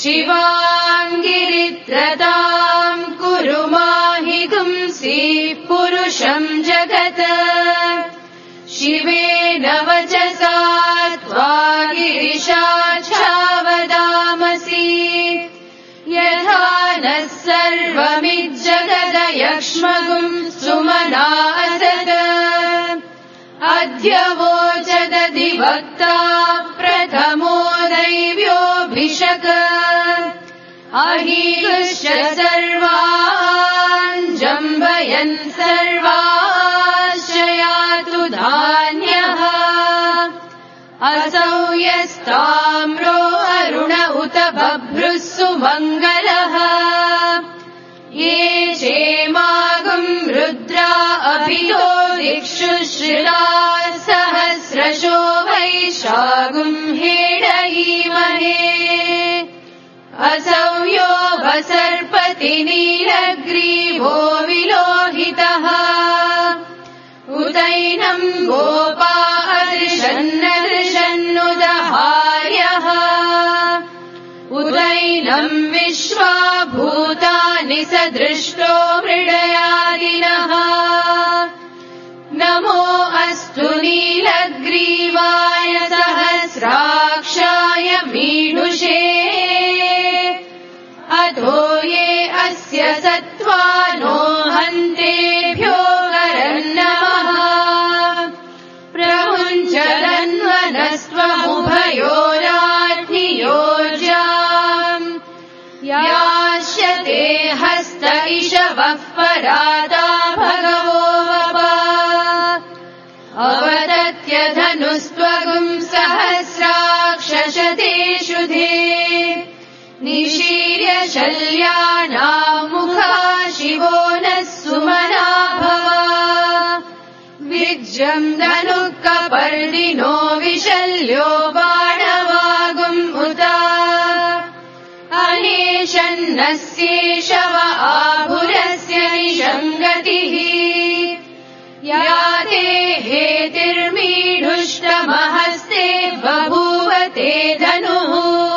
शिवाम् गिरित्रताम् कुरु माहितुंसि पुरुषम् जगत् शिवेन वचसा त्वा गिरिशाच्छावदामसि यथा नः सर्वमिज्जगदयक्ष्मगुम् सुमना असत् अद्य वोचदधिवक्ता प्रथमो दैव्योऽभिषक अहीकृष्य सर्वान् जम्बयन् सर्वाश्रयातु धान्यः असौ यस्ताम्रो अरुण उत बभ्रुः सुमङ्गलः ये चेमागुम् रुद्रा अभितो दिक्षु श्रिता सहस्रशो वैशागुम् हेडयीमहे असौ यो वसर्पति नीलग्रीवो विलोहितः उदैनम् गोपा अदृशन्नदृशन्नुदहार्यः उदैनम् विश्वा भूतानि सदृष्टो मृडयादिनः नमो अस्तु नीलग्रीवाय सहस्राक्षाय मीनुषे अधो ये अस्य सत्त्वानो हन्तेभ्यो वरन्नमः प्रमुञ्चलन्वनस्त्वमुभयोराज्ञियोज्याम् यास्यते हस्त इषवः परादा भगवो वपा अवदत्य धनुस्त्वगुम् सहस्राक्षशतेषु धे निशीर्य शल्यानाम् मुखा शिवो नः सुमना भवा विज्रम् धनुः कपर्दिनो विशल्यो बाणवागुम् उता अनेशन्नस्येषव आभुरस्य निषङ्गतिः या ते हेतिर्मीढुष्टमहस्ते बभूव ते धनुः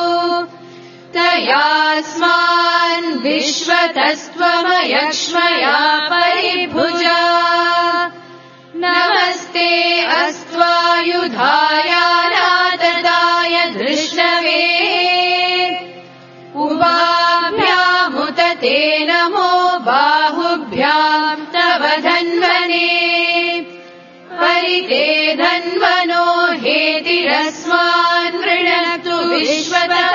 तयास्मान् विश्वतस्त्वमयक्ष्मया परिभुजा नमस्ते अस्त्वायुधायानाददाय धृष्णवे उभाभ्यामुत ते नमो बाहुभ्याम् तव धन्वने परिते धन्वनो हेतिरस्मान् वृणक्तु विश्वतः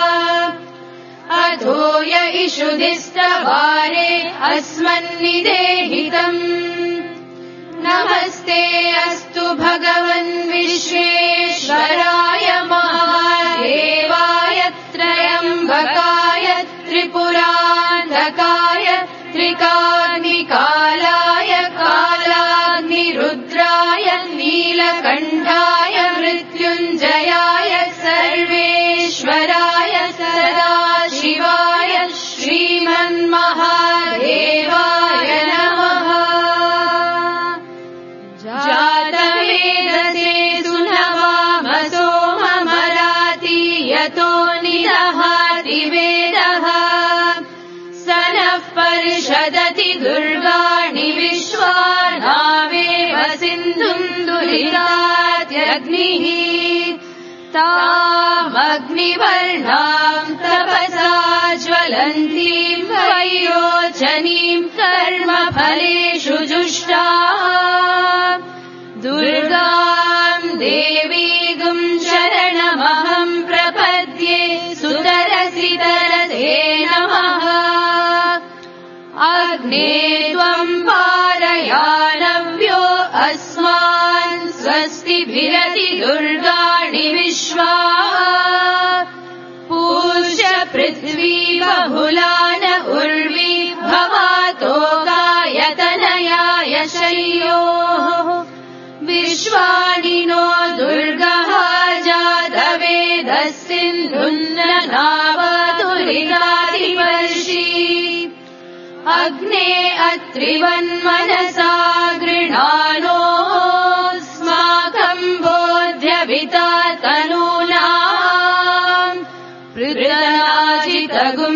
अधो य इषुधिस्तवारे अस्मन्निदेहितम् नमस्ते अस्तु भगवन् विश्वेश्वराय महादेवाय त्रयम्बकाय त्रिपुरान्तकाय त्रिकाग्निकालाय कालाग्निरुद्राय नीलकण्ठाय मृत्युञ्जयाय सर्वेश्वराय सदाशिवाय श्रीमन्महादेवाय नमः जातवेदसे सुनवामसो ममराति यतो निदहाति वेदः स नः परिषदति दुर्गाणि विश्वानावेव सिन्धुम् दुरितात्यग्निः तामग्निवर्णाम् तपसा ज्वलन्तीम् वैरोचनीम् कर्मफलेषु जुष्टाम् दुर्गाम् देवीगुम् शरणमहम् प्रपद्ये सुतरसि तरसे नमः अग्ने त्वम् पारयानव्यो अस्मान् स्वस्तिभिरति दुर्गाणि विश्वा पूज्य पृथ्वी बहुलान उर्वी भवातो गायतनयाय शय्योः विश्वानिनो दुर्गः जातवेदस्सिन्धुन्ननावतुरितादिवर्षि अग्ने अत्रिवन्मनसा गृह्णानोऽस्माकम् बोध्यविता तनूनाम् पृथ्वी तगुं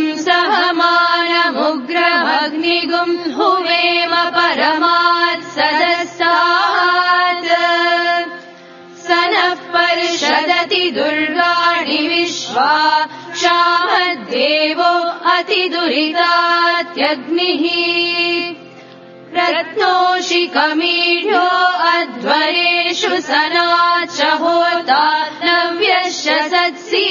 सहमानमुग्रमग्निगुं हुवेम परमात् सदस्तात् स नः परिषदति दुर्गाणि विश्वा क्षामद्देवो अतिदुरितात्यग्निः रत्नोषिकमीढ्यो अध्वरेषु सनाच्च होता नव्यश्च सत्सि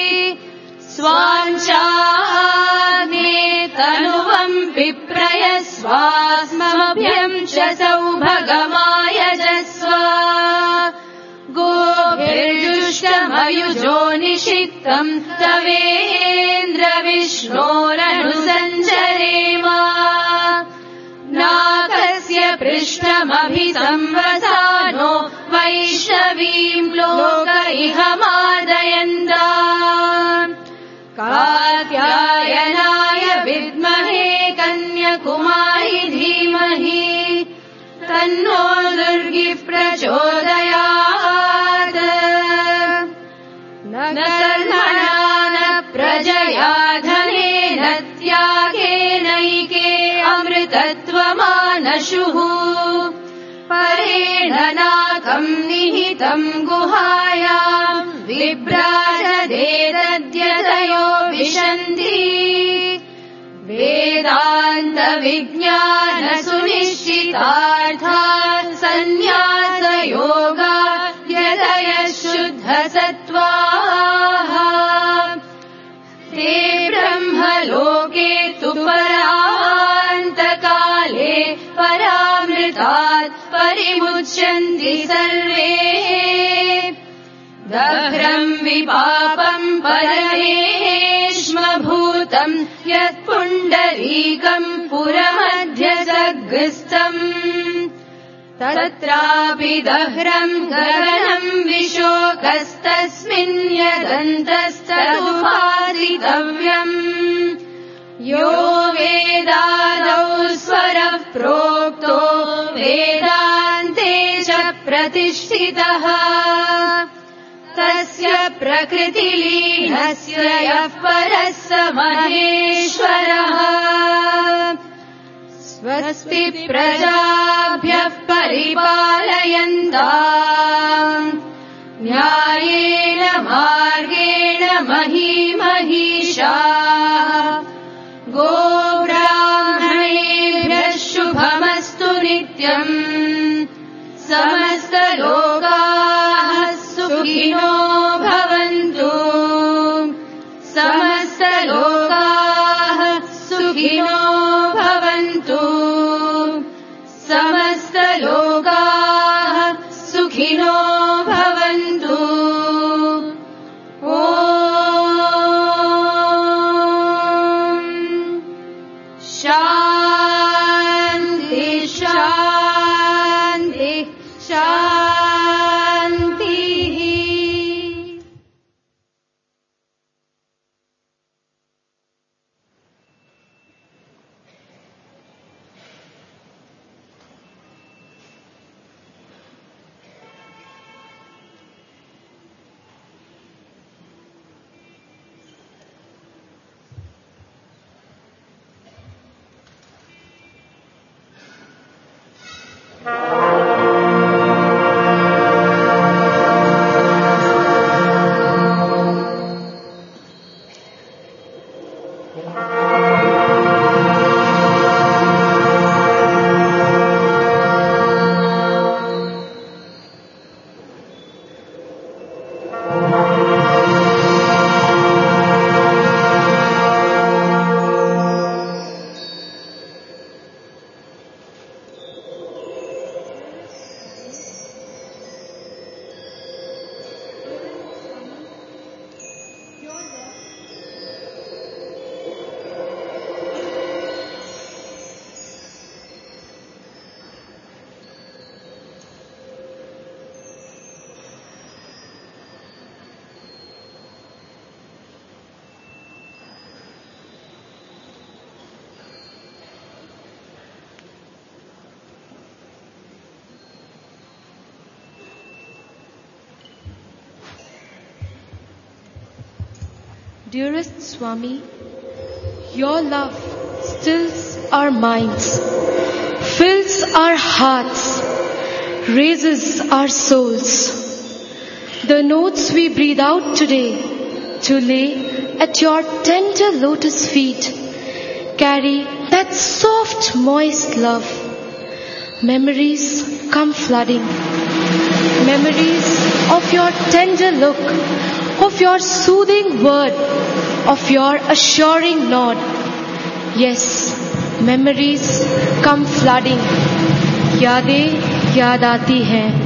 स्वाञ्चाग्ने तनुवं विप्रयस्वास्मभ्यं च सौभगमायजस्व गोभिर्जुष्टमयुजो निषिक्तं तवेन्द्र विष्णोरनुसञ्चरेम नाकस्य पृष्ठमभिसंवसानो वैष्णवीं लोक इह मादयन्ता कात्यायनाय विद्महे कन्याकुमारी धीमहि तन्नो दुर्गिः प्रचोदयात् न कर्मणा न प्रजया धनेन त्यागेनैके अमृतत्वमानशुः परेण नाकं निहितं गुहायां विभ्राजदेतद्यतयो विशन्ति वेदान्तविज्ञानसुनिश्चितार्थात् सन्न्यासयोगा यतयः शुद्धसत्त्वाः ते ब्रह्मलोके तु परान्तकाले परामृतात् परिमुच्यन्ति सर्वे दभ्रम् विपापम् परमेष्मभूतम् यत्पुण्डरीकम् पुरमध्यसग्रस्तम् तत्रापि दह्रम् गगनम् विशोकस्तस्मिन् यदन्तस्तदुपासितव्यम् यो वेदादौ स्वरः प्रोक्तो वेदान्ते च प्रतिष्ठितः तस्य प्रकृतिलीनस्य यः परः स महेश्वरः स्वस्ति प्रजाभ्यः परिपालयन्ताम् न्यायेन मार्गेण महीमहीषाः गोब्राह्मणेभ्यः शुभमस्तु नित्यम् समस्तलोकाः सुखिनो भवन्तु समस्तलोकाः सुखिनो भवन्तु समस्तलोकाः सुखिनो भवन्तु ॐ शान्ति शान्ति शान्तिः Dearest Swami, your love stills our minds, fills our hearts, raises our souls. The notes we breathe out today to lay at your tender lotus feet carry that soft, moist love. Memories come flooding. Memories of your tender look, of your soothing word, of your assuring nod. Yes, memories come flooding. यादें याद आती हैं.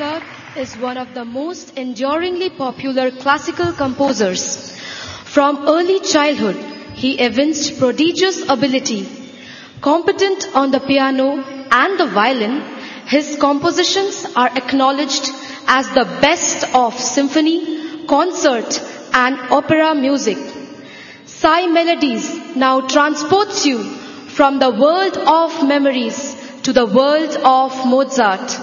Mozart is one of the most enduringly popular classical composers. From early childhood, he evinced prodigious ability. Competent on the piano and the violin, his compositions are acknowledged as the best of symphony, concert, and opera music. Psy Melodies now transports you from the world of memories to the world of Mozart.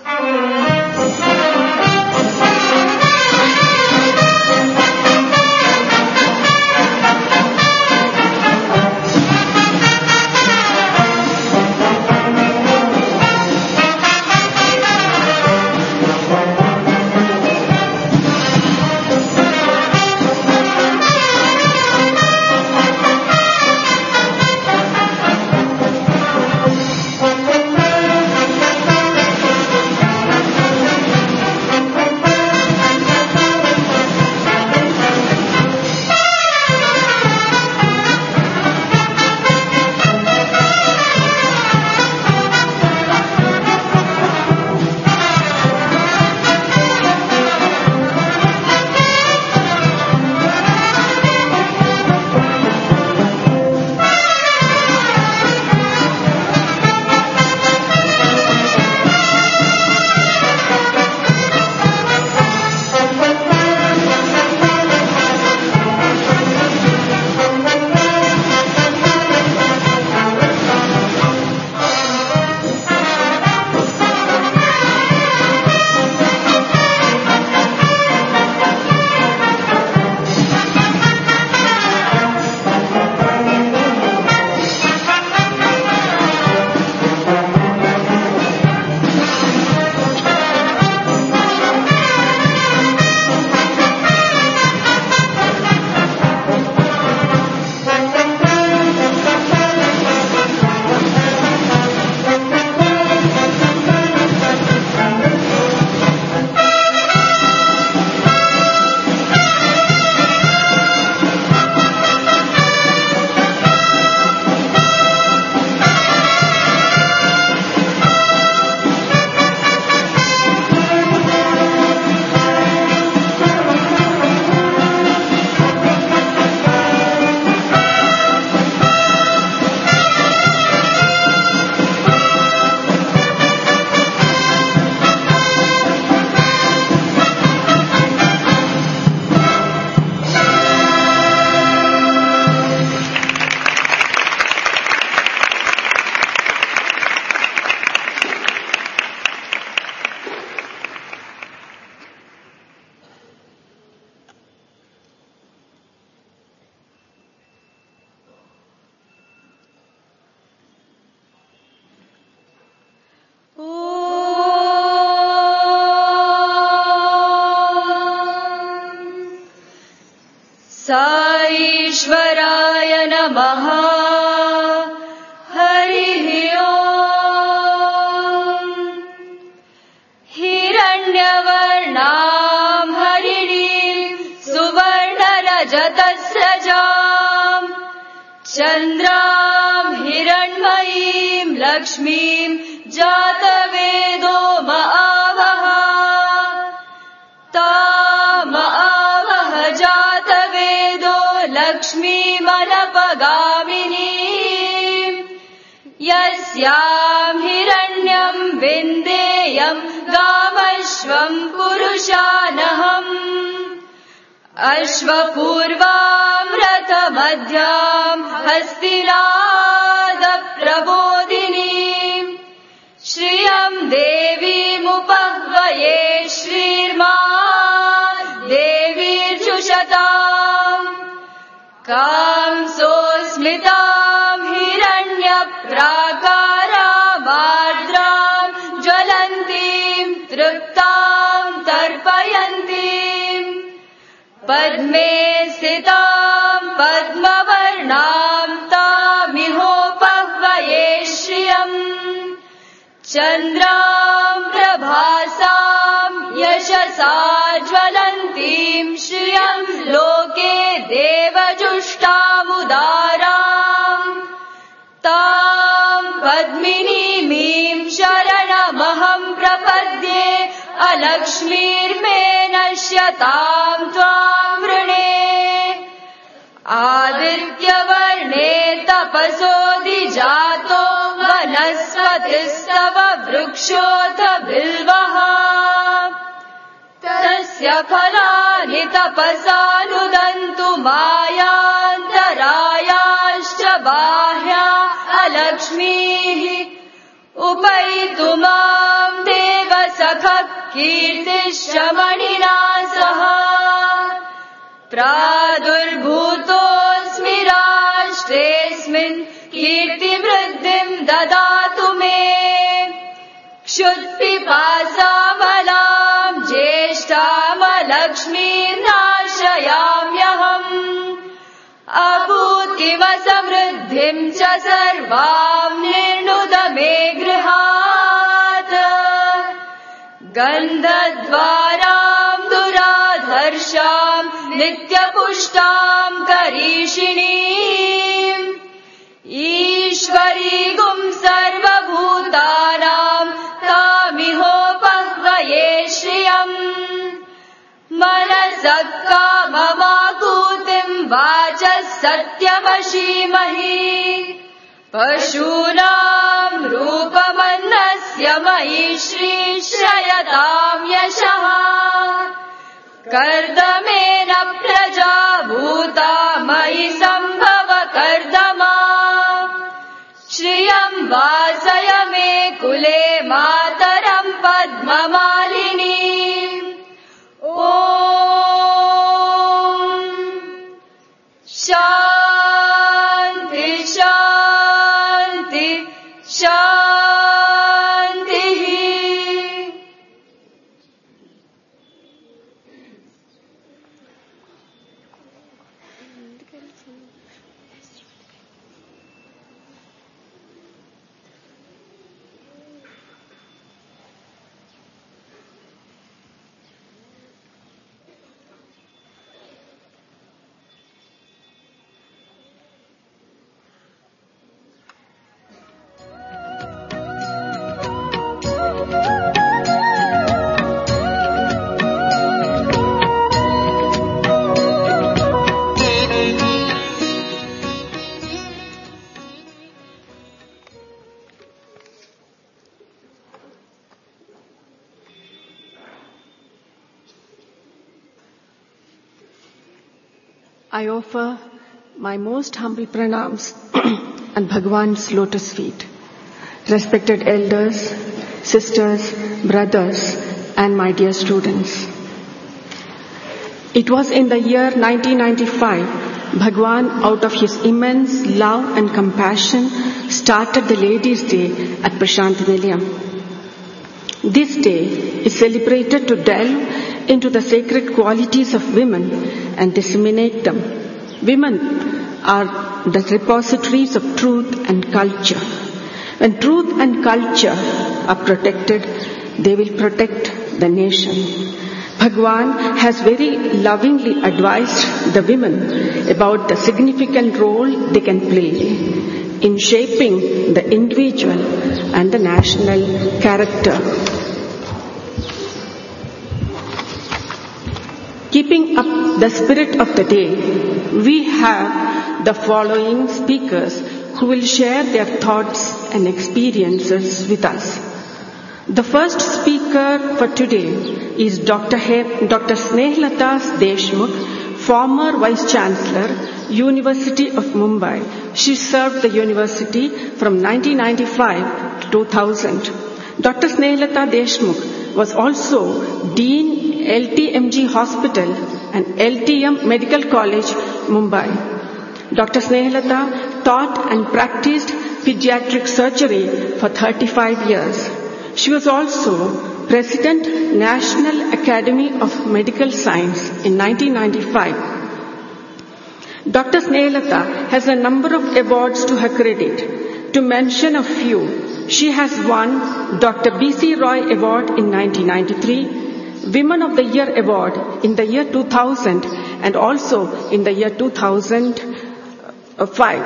ईश्वराय नमः। हरिः ओम्। हिरण्यवर्णां हरिणीं सुवर्णरजतस्रजाम् चन्द्रां हिरण्मयीं लक्ष्मीं जातवेदो महावः। तामआवह जातवेदो लक्ष्मीमनपगामिनीम्। यस्यां हिरण्यं विन्देयं गामश्वं पुरुषानहम्। अश्वपूर्वां रथमध्यां हस्तिनादप्रबोधिनीम्। श्रियं देवीमुपह्वये श्रीर्मा देवीर्जुषताम्। कांसोऽस्मितां हिरण्यप्राकारामार्द्रां ज्वलन्तीं तृप्तां तर्पयन्तीम्। पद्मे स्थितां पद्मवर्णां तामिहोपह्वये श्रियम्। चन्द्रां प्रभासां यशसा ज्वलन्तीं श्रियं लोके देवजुष्टामुदाराम्। तां पद्मिनीमीं शरणमहं प्रपद्ये अलक्ष्मीर्मे नश्यताम् त्वाम् वृणे आदित्यवर्णे तपसोऽधिजातो वनस्पतिस्तव वृक्षोऽथ बिल्वः तस्य फलानि तपसा नुदन्तु मायान्तरायाश्च बाह्या अलक्ष्मीः उपैतु माम् देव सखः कीर्तिश्च मणिना सह प्रादुर्भूतोऽस्मि राष्ट्रेऽस्मिन् कीर्तिवृद्धिम् ददातु मे क्षुत्पिपासामलाम् ज्येष्ठामलक्ष्मीर्नाशयाम्यहम् अभूतिव समृद्धिम् च सर्वाम् निर्णुद मे गृहात् गन्धद्वाराम् दुराधर्षाम् नित्यपुष्टाम् करीषिणीम् ईश्वरीगुम् सर्वभूतानाम् तामिहोपह्वये श्रियम् मनसः काममाकूतिम् वाचः सत्यमशीमहि पशूनाम् रूपमन्नस्य मयि श्रीश्रयताम् यशः कर्दमेन प्रजा भूता मयि सम्भव कर्दमा श्रियम् वासय मे कुले मातरम् पद्ममालिनी ॐ शान्ति शान्ति शान्तिः I offer my most humble pranams at Bhagwan's lotus feet. Respected elders, sisters, brothers, and my dear students. It was in the year 1995, Bhagwan, out of his immense love and compassion, started the Ladies' Day at Prashanthi Nilayam. This day is celebrated to delve into the sacred qualities of women and disseminate them. Women are the repositories of truth and culture. When truth and culture are protected, they will protect the nation. Bhagwan has very lovingly advised the women about the significant role they can play in shaping the individual and the national character. Keeping up the spirit of the day, we have the following speakers who will share their thoughts and experiences with us. The first speaker for today is Dr. Snehlata Deshmukh, former Vice Chancellor, University of Mumbai. She served the university from 1995 to 2000. Dr. Snehlata Deshmukh was also Dean LTMG Hospital and LTM Medical College, Mumbai. Dr. Snehlata taught and practiced pediatric surgery for 35 years. She was also President, National Academy of Medical Science in 1995. Dr. Snehlata has a number of awards to her credit. To mention a few, she has won Dr. B.C. Roy Award in 1993, Women of the Year Award in the year 2000 and also in the year 2005.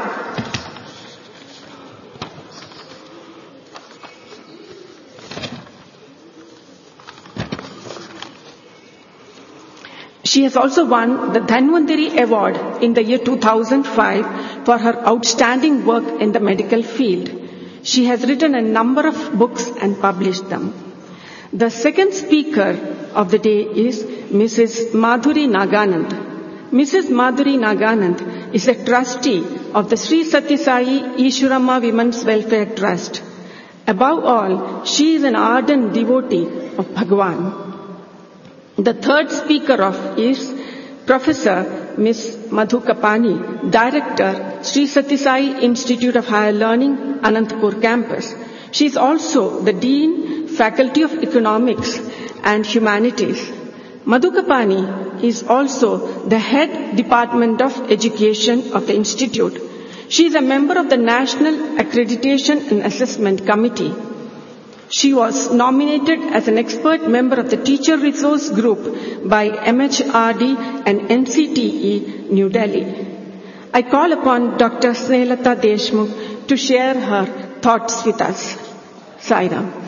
She has also won the Dhanvantari Award in the year 2005 for her outstanding work in the medical field. She has written a number of books and published them. The second speaker of the day is Mrs. Madhuri Naganand. Mrs. Madhuri Naganand is a trustee of the Sri Sathya Sai Ishwarama Women's Welfare Trust. Above all, she is an ardent devotee of Bhagwan. The third speaker is Professor Ms. Madhu Kapani, Director, Sri Sathya Sai Institute of Higher Learning, Anantapur Campus. She is also the Dean, Faculty of Economics and Humanities. Madhu Kapani is also the Head Department of Education of the Institute. She is a member of the National Accreditation and Assessment Committee. She was nominated as an expert member of the Teacher Resource Group by MHRD and NCTE, New Delhi. I call upon Dr. Snehlata Deshmukh to share her thoughts with us. Sairam.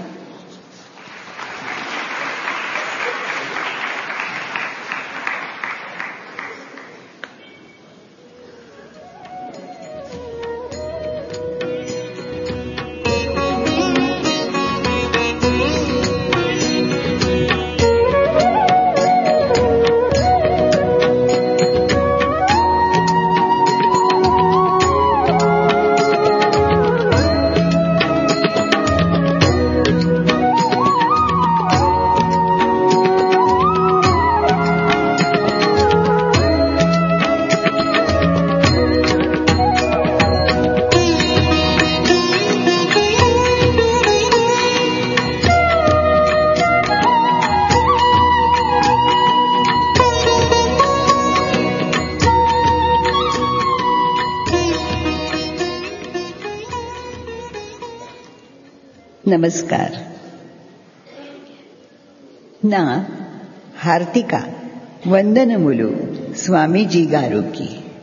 Namaskar నా హార్దిక వందనములు స్వామీజీ గారికి.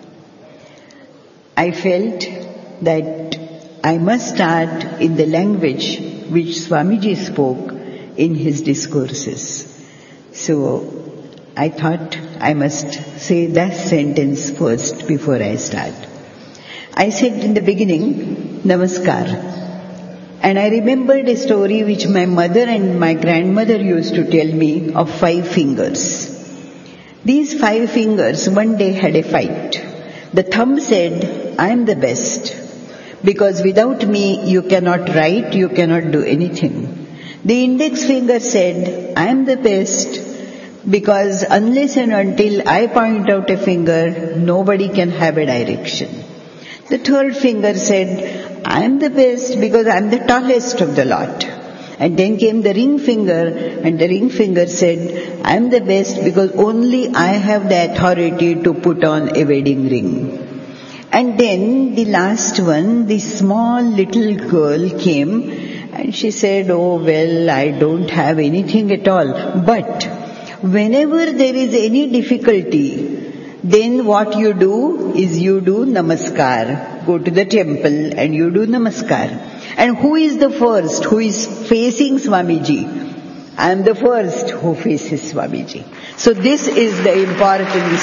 I felt that I must start in the language which Swamiji spoke in his discourses. So I thought I must say that sentence first before I start. I said in the beginning, Namaskar. And I remembered a story which my mother and my grandmother used to tell me of 5 fingers. These 5 fingers one day had a fight. The thumb said, I am the best, because without me you cannot write, you cannot do anything. The index finger said, I am the best, because unless and until I point out a finger, nobody can have a direction. The third finger said, I am the best because I am the tallest of the lot. And then came the ring finger, and the ring finger said, I am the best because only I have the authority to put on a wedding ring. And then the last one, the small little girl came and she said, oh well, I don't have anything at all. But whenever there is any difficulty, then what you do is you do namaskar. Go to the temple and you do namaskar. And who is the first who is facing Swamiji? I am the first who faces Swamiji. So this is the importance.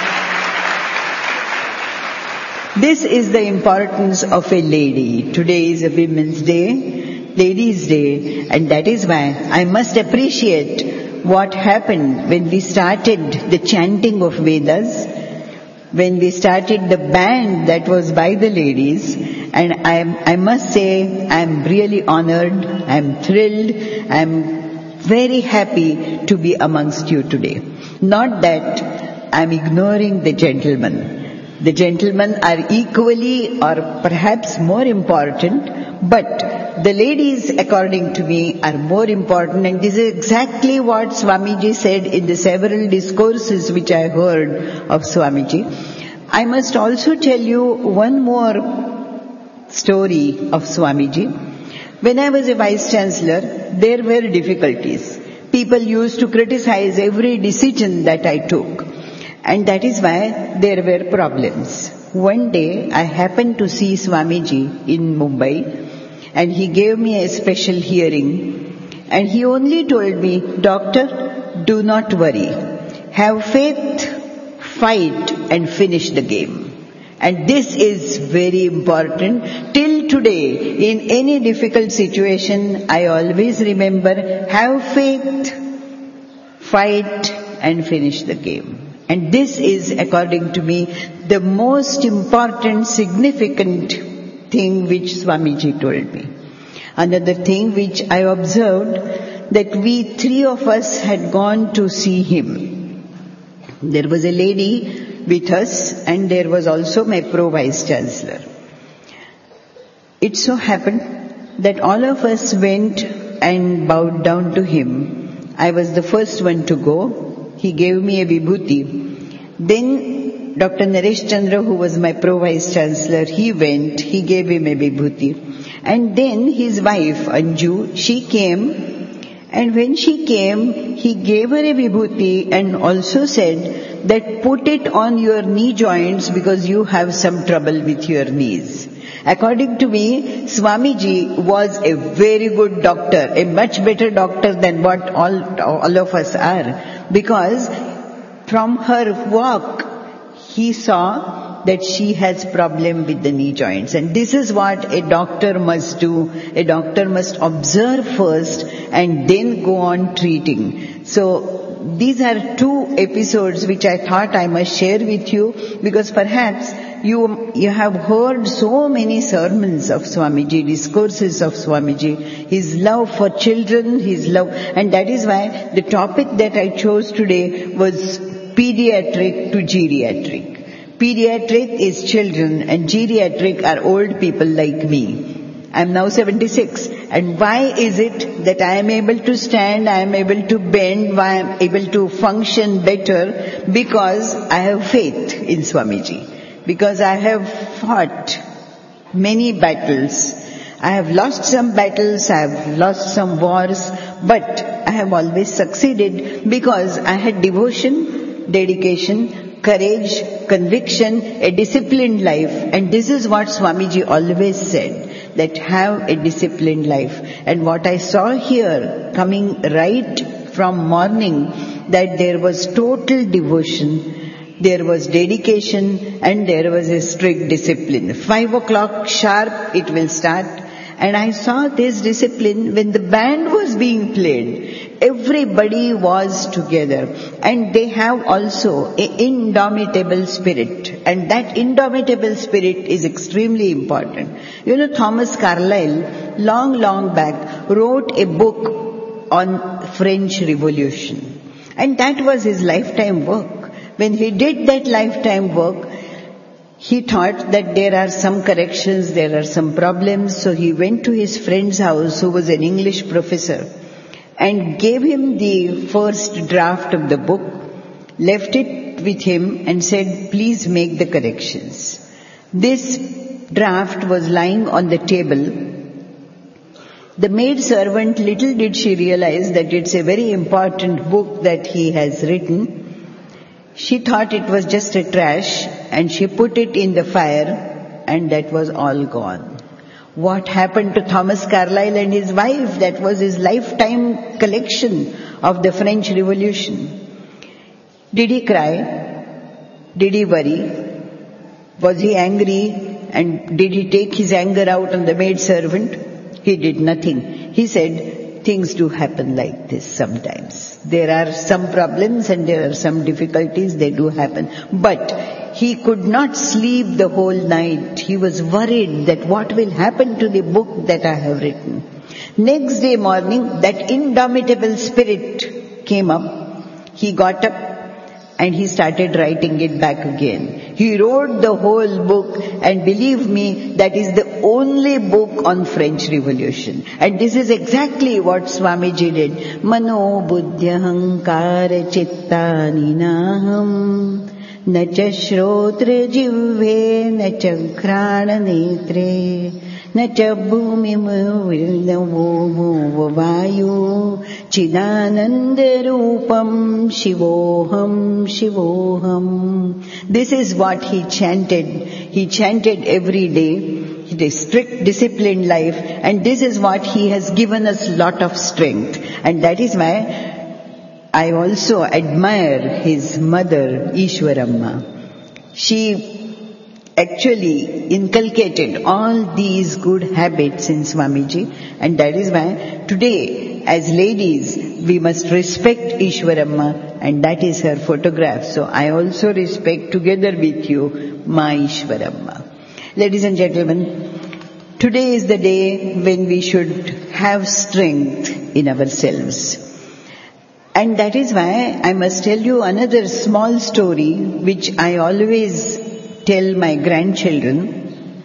This is the importance of a lady. Today is a Women's Day, Ladies' Day, and that is why I must appreciate what happened when we started the chanting of Vedas, when we started the band that was by the ladies, and I must say I am really honored, I am thrilled, I am very happy to be amongst you today. Not that I am ignoring the gentlemen. The gentlemen are equally or perhaps more important, but the ladies, according to me, are more important, and this is exactly what Swamiji said in the several discourses which I heard of Swamiji. I must also tell you one more story of Swamiji. When I was a Vice Chancellor, there were difficulties. People used to criticize every decision that I took, and that is why there were problems. One day, I happened to see Swamiji in Mumbai, and he gave me a special hearing, and he only told me, Doctor, do not worry. have faith, fight and finish the game. And this is very important. Till today, in any difficult situation, I always remember, have faith, fight and finish the game. And this is, according to me, the most important, significant thing which Swamiji told me. Another thing which I observed, that we three of us had gone to see him. There was a lady with us and there was also my Pro-Vice Chancellor. It so happened that all of us went and bowed down to him. I was the first one to go. He gave me a vibhuti. Then Dr. Naresh Chandra, who was my Pro-Vice Chancellor, he went, he gave him a vibhuti. And then his wife, Anju, she came. And when she came, he gave her a vibhuti and also said that put it on your knee joints because you have some trouble with your knees. According to me, Swamiji was a very good doctor, a much better doctor than what all of us are. Because from her walk, he saw that she has problem with the knee joints. And this is what a doctor must do. A doctor must observe first and then go on treating. So these are two episodes which I thought I must share with you, because perhaps you have heard so many sermons of Swamiji, discourses of Swamiji, his love for children, his love, and that is why the topic that I chose today was pediatric to geriatric. Pediatric is children and geriatric are old people like me. I am now 76. And why is it that I am able to stand, I am able to bend, why I am able to function better? Because I have faith in Swamiji. Because I have fought many battles. I have lost some battles, I have lost some wars, but I have always succeeded because I had devotion, dedication, courage, conviction, a disciplined life. And this is what Swamiji always said, that have a disciplined life. And what I saw here, coming right from morning, that there was total devotion, there was dedication, and there was a strict discipline. 5 o'clock sharp it will start. And I saw this discipline when the band was being played. Everybody was together. And they have also an indomitable spirit. And that indomitable spirit is extremely important. You know, Thomas Carlyle, long back, wrote a book on French Revolution. And that was his lifetime work. When he did that lifetime work, he thought that there are some corrections, there are some problems, so he went to his friend's house, who was an English professor, and gave him the first draft of the book, left it with him and said, please make the corrections. This draft was lying on the table. The maid servant, little did she realize that it's a very important book that he has written. She thought it was just a trash and she put it in the fire, and that was all gone. What happened to Thomas Carlyle and his wife? That was his lifetime collection of the French Revolution. Did he cry? Did he worry? Was he angry? And did he take his anger out on the maid servant? He did nothing. He said, things do happen like this sometimes. There are some problems and there are some difficulties, they do happen. But he could not sleep the whole night. He was worried that what will happen to the book that I have written. Next day morning, that indomitable spirit came up. He got up and he started writing it back again. He wrote the whole book, and believe me, that is the only book on French Revolution. And this is exactly what Swamiji did. Mano buddhya hankara chittani naham na cha shrotra jivve na cha ghrana netre na cha bhumi muvavo vayu chidananda rupam shivoham shivoham. This is what he chanted. He chanted every day. It is strict, disciplined life, and this is what he has given us lot of strength. And that is why I also admire his mother, Ishwaramma. She actually inculcated all these good habits in Swamiji, and that is why today, as ladies, we must respect Ishwaramma, and that is her photograph. So I also respect, together with you, Ma Ishwaramma. Ladies and gentlemen, today is the day when we should have strength in ourselves. And that is why I must tell you another small story which I always tell my grandchildren.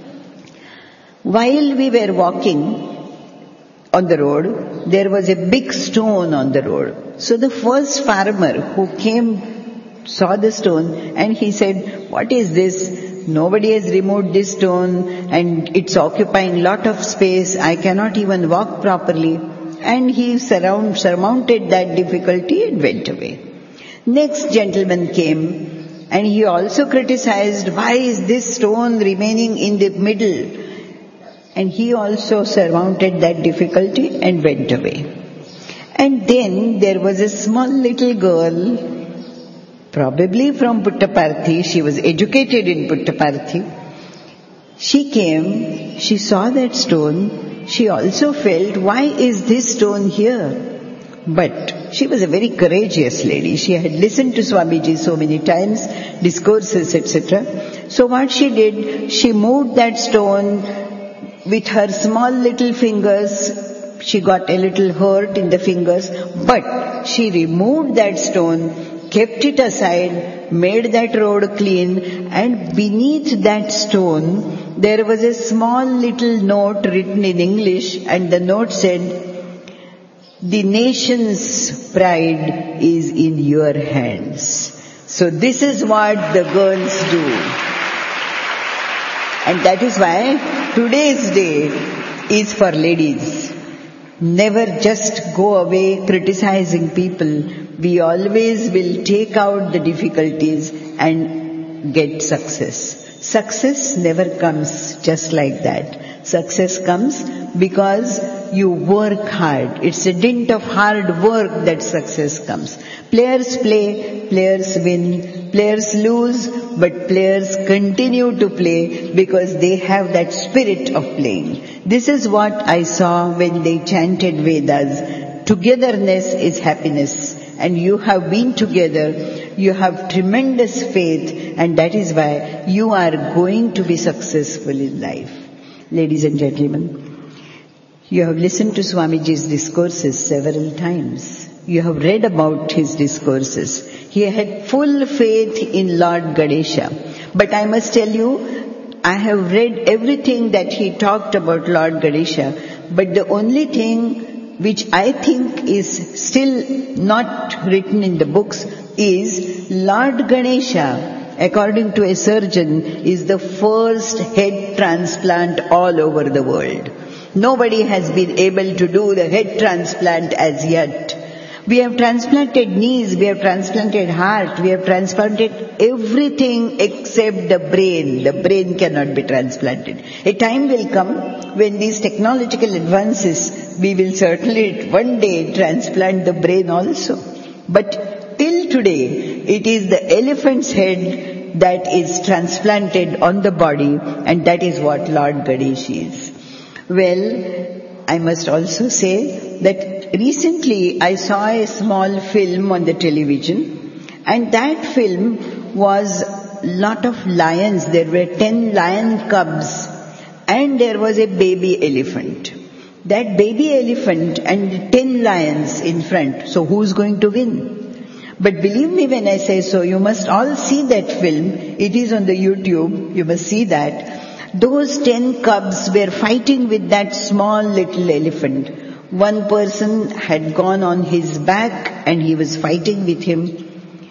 While we were walking on the road, there was a big stone on the road. So the first farmer who came saw the stone and he said, "What is this? Nobody has removed this stone and it's occupying lot of space. I cannot even walk properly." And he surmounted that difficulty and went away. Next gentleman came and he also criticized, "Why is this stone remaining in the middle?" And he also surmounted that difficulty and went away. And then there was a small little girl, probably from Puttaparthi. She was educated in Puttaparthi. She came, she saw that stone. She also felt, "Why is this stone here?" But she was a very courageous lady. She had listened to Swamiji so many times, discourses, etc. So what she did, she moved that stone with her small little fingers. She got a little hurt in the fingers, but she removed that stone, kept it aside, made that road clean, and beneath that stone there was a small little note written in English, and the note said, "The nation's pride is in your hands." So this is what the girls do. And that is why today's day is for ladies. Never just go away criticizing people. We always will take out the difficulties and get success. Success never comes just like that. Success comes because you work hard. It's a dint of hard work that success comes. Players play, players win, players lose, but players continue to play because they have that spirit of playing. This is what I saw when they chanted Vedas. Togetherness is happiness. And you have been together, you have tremendous faith, and that is why you are going to be successful in life. Ladies and gentlemen, you have listened to Swamiji's discourses several times. You have read about his discourses. He had full faith in Lord Ganesha. But I must tell you, I have read everything that he talked about Lord Ganesha, but the only thing which I think is still not written in the books is Lord Ganesha, according to a surgeon, is the first head transplant all over the world. Nobody has been able to do the head transplant as yet. We have transplanted knees, we have transplanted heart, we have transplanted everything except the brain. The brain cannot be transplanted. A time will come when these technological advances, we will certainly one day transplant the brain also. But till today, it is the elephant's head that is transplanted on the body, and that is what Lord Ganesh is. Well, I must also say that recently I saw a small film on the television, and that film was lot of lions. There were 10 lion cubs, and there was a baby elephant. That baby elephant and 10 lions in front. So who's going to win? But believe me when I say so, you must all see that film. It is on the YouTube. You must see that. Those 10 cubs were fighting with that small little elephant. One person had gone on his back and he was fighting with him.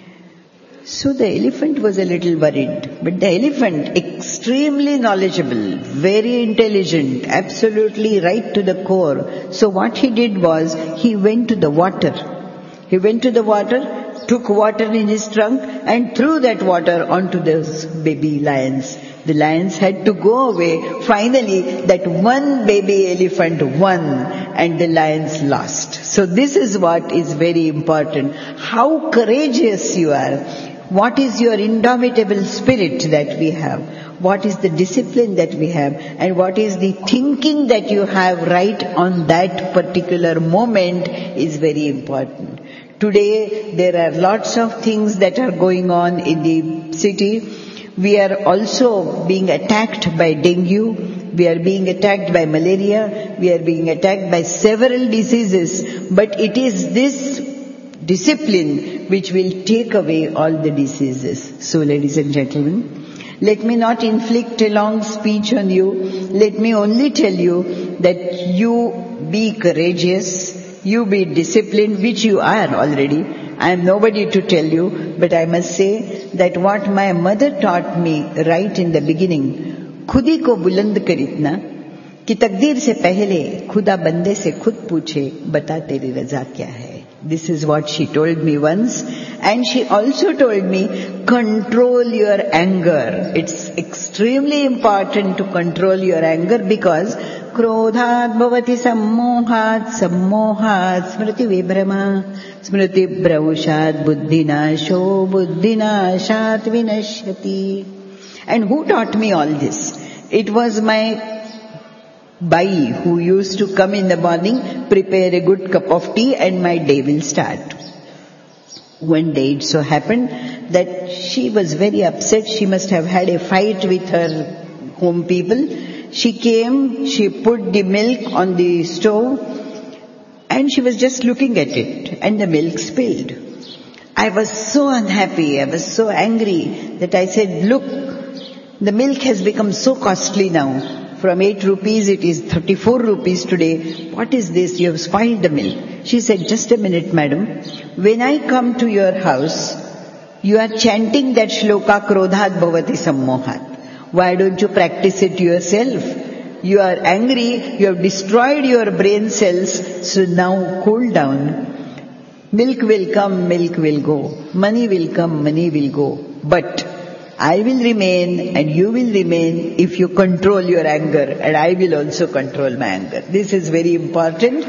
So the elephant was a little worried. But the elephant, extremely knowledgeable, very intelligent, absolutely right to the core. So what he did was, he went to the water. He went to the water, took water in his trunk and threw that water onto those baby lions. The lions had to go away. Finally, that one baby elephant won, and the lions lost. So this is what is very important. How courageous you are. What is your indomitable spirit that we have? What is the discipline that we have? And what is the thinking that you have right on that particular moment is very important. Today there are lots of things that are going on in the city. We are also being attacked by dengue. We are being attacked by malaria. We are being attacked by several diseases. But it is this discipline which will take away all the diseases. So ladies and gentlemen, let me not inflict a long speech on you. Let me only tell you that you be courageous, you be disciplined, which you are already. I am nobody to tell you, but I must say that what my mother taught me right in the beginning, खुदी को बुलंद करितना कि तकदीर से पहले खुदा बंदे से खुद पूछे बता तेरी रजा क्या है. This is what she told me once, and she also told me, control your anger. It's extremely important to control your anger because क्रोधात् भवति सम्मोहात्, सम्मोहात् स्मृति विभ्रमा, स्मृति भ्रंशात् बुद्धिनाशो, बुद्धिनाशात् विनश्यति. And who taught me all this? It was my Bai who used to come in the morning, prepare a good cup of tea, and my day will start. One day it so happened that she was very upset. She must have had a fight with her home people. She came, she put the milk on the stove, and she was just looking at it, and the milk spilled. I was so unhappy, I was so angry that I said, look, the milk has become so costly now. From 8 rupees it is 34 rupees today. What is this? You have spoiled the milk. She said, just a minute, madam. When I come to your house, you are chanting that shloka krodhat bhavati sammohat. Why don't you practice it yourself? You are angry, you have destroyed your brain cells, so now cool down. Milk will come, milk will go. Money will come, money will go. But I will remain and you will remain if you control your anger, and I will also control my anger. This is very important.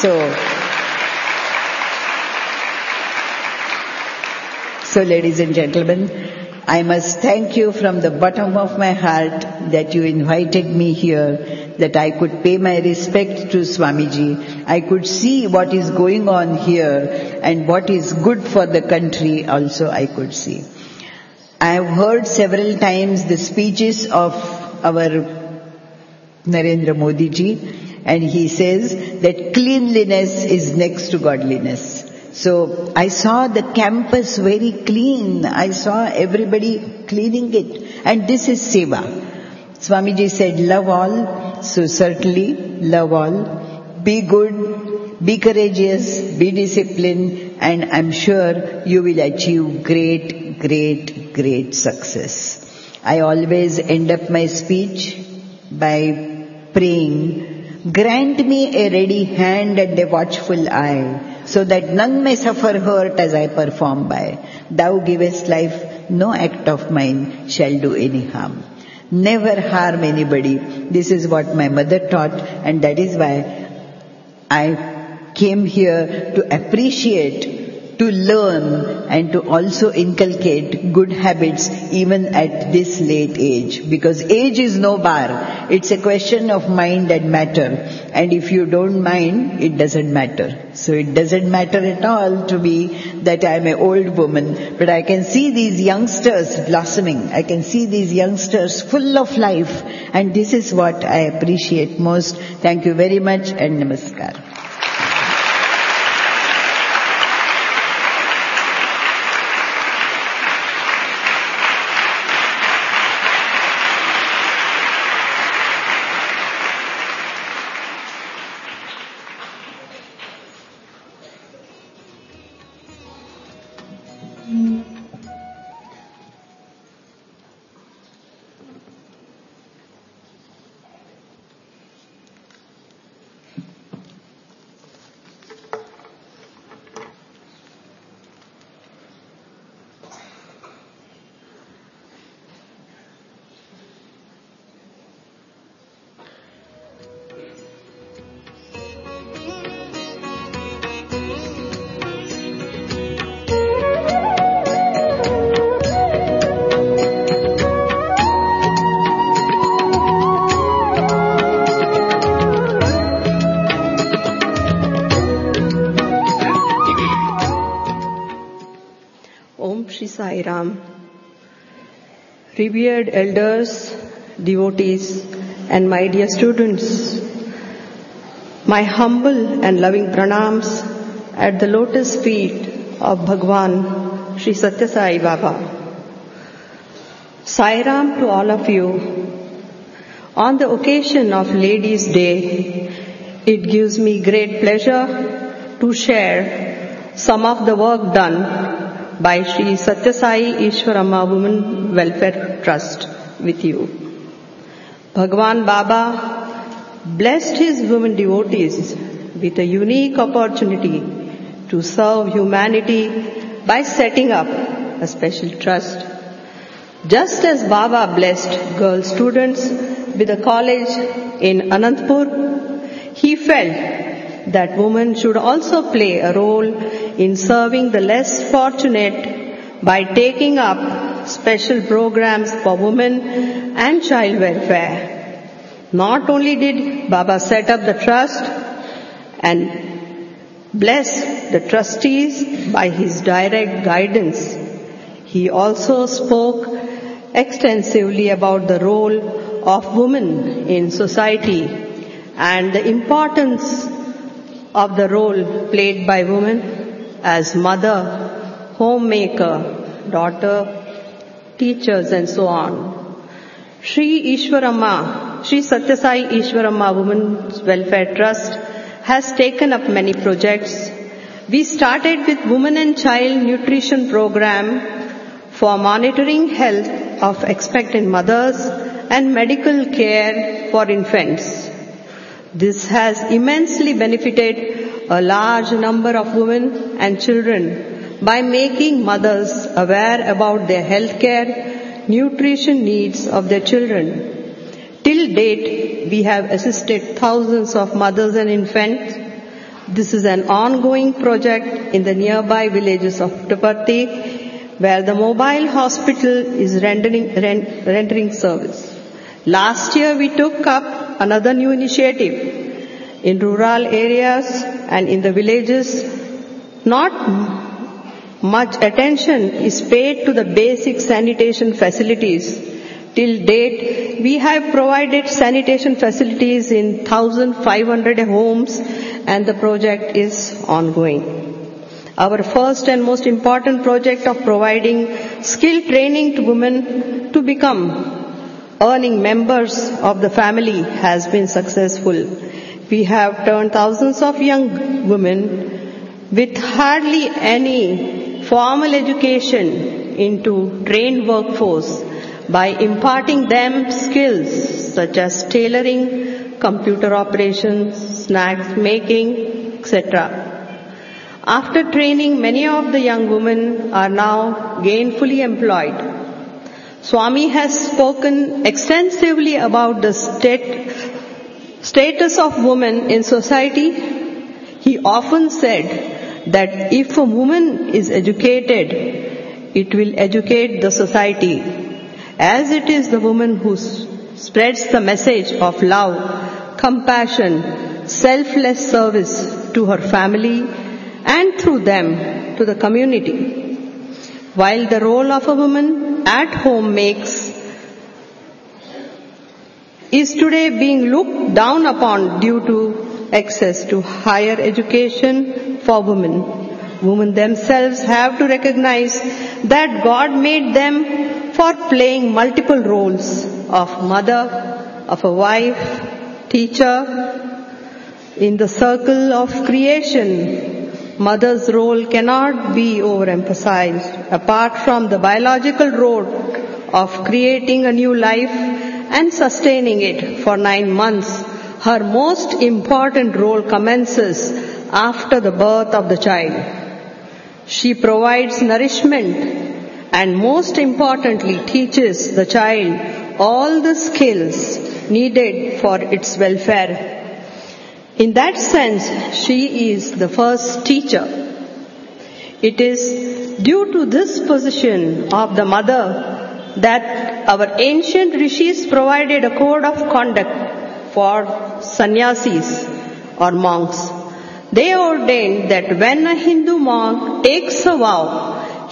So ladies and gentlemen, I must thank you from the bottom of my heart that you invited me here, that I could pay my respect to Swamiji. I could see what is going on here and what is good for the country also I could see. I have heard several times the speeches of our Narendra Modi ji, and he says that cleanliness is next to godliness. So I saw the campus very clean. I saw everybody cleaning it. And this is seva. Swamiji said, love all. So certainly love all. Be good, be courageous, be disciplined, and I'm sure you will achieve great success. I always end up my speech by praying, grant me a ready hand and a watchful eye, so that none may suffer hurt as I perform by. Thou givest life, no act of mine shall do any harm. Never harm anybody. This is what my mother taught, and that is why I came here to appreciate, to learn, and to also inculcate good habits even at this late age. Because age is no bar. It's a question of mind and matter. And if you don't mind, it doesn't matter. So it doesn't matter at all to me that I'm an old woman. But I can see these youngsters blossoming. I can see these youngsters full of life. And this is what I appreciate most. Thank you very much, and namaskar. Sai Ram. Revered elders, devotees, and my dear students, my humble and loving pranams at the lotus feet of Bhagwan Sri Satya Sai Baba. Sai Ram to all of you. On the occasion of Ladies' Day, it gives me great pleasure to share some of the work done by Sri Satya Sai Ishwaramma Women Welfare Trust with you. Bhagwan Baba blessed his women devotees with a unique opportunity to serve humanity by setting up a special trust. Just as Baba blessed girl students with a college in Anantapur, he felt that women should also play a role in serving the less fortunate by taking up special programs for women and child welfare. Not only did Baba set up the trust and bless the trustees by his direct guidance, he also spoke extensively about the role of women in society and the importance of the role played by women as mother, homemaker, daughter, teachers and so on. Sri Satya Sai Ishwaramma Women's Welfare Trust has taken up many projects. We started with Women and Child Nutrition Program for monitoring health of expectant mothers and medical care for infants. This has immensely benefited a large number of women and children by making mothers aware about their health care, nutrition needs of their children. Till date, we have assisted thousands of mothers and infants. This is an ongoing project in the nearby villages of Puttaparthi, where the mobile hospital is rendering service. Last year we took up another new initiative. In rural areas and in the villages, not much attention is paid to the basic sanitation facilities. Till date, we have provided sanitation facilities in 1,500 homes and the project is ongoing. Our first and most important project of providing skill training to women to become earning members of the family has been successful. We have turned thousands of young women with hardly any formal education into trained workforce by imparting them skills such as tailoring, computer operations, snacks making, etc. After training, many of the young women are now gainfully employed. Swami has spoken extensively about the status of women in society. He often said that if a woman is educated, it will educate the society, as it is the woman who spreads the message of love, compassion, selfless service to her family and through them to the community. While the role of a woman at home is today being looked down upon due to access to higher education for women. Women themselves have to recognize that God made them for playing multiple roles of mother, of a wife, teacher. In the circle of creation, mother's role cannot be overemphasized. Apart from the biological role of creating a new life and sustaining it for 9 months, her most important role commences after the birth of the child. She provides nourishment and most importantly teaches the child all the skills needed for its welfare. In that sense, she is the first teacher. It is due to this position of the mother that our ancient rishis provided a code of conduct for sannyasis or monks. They ordained that when a Hindu monk takes a vow,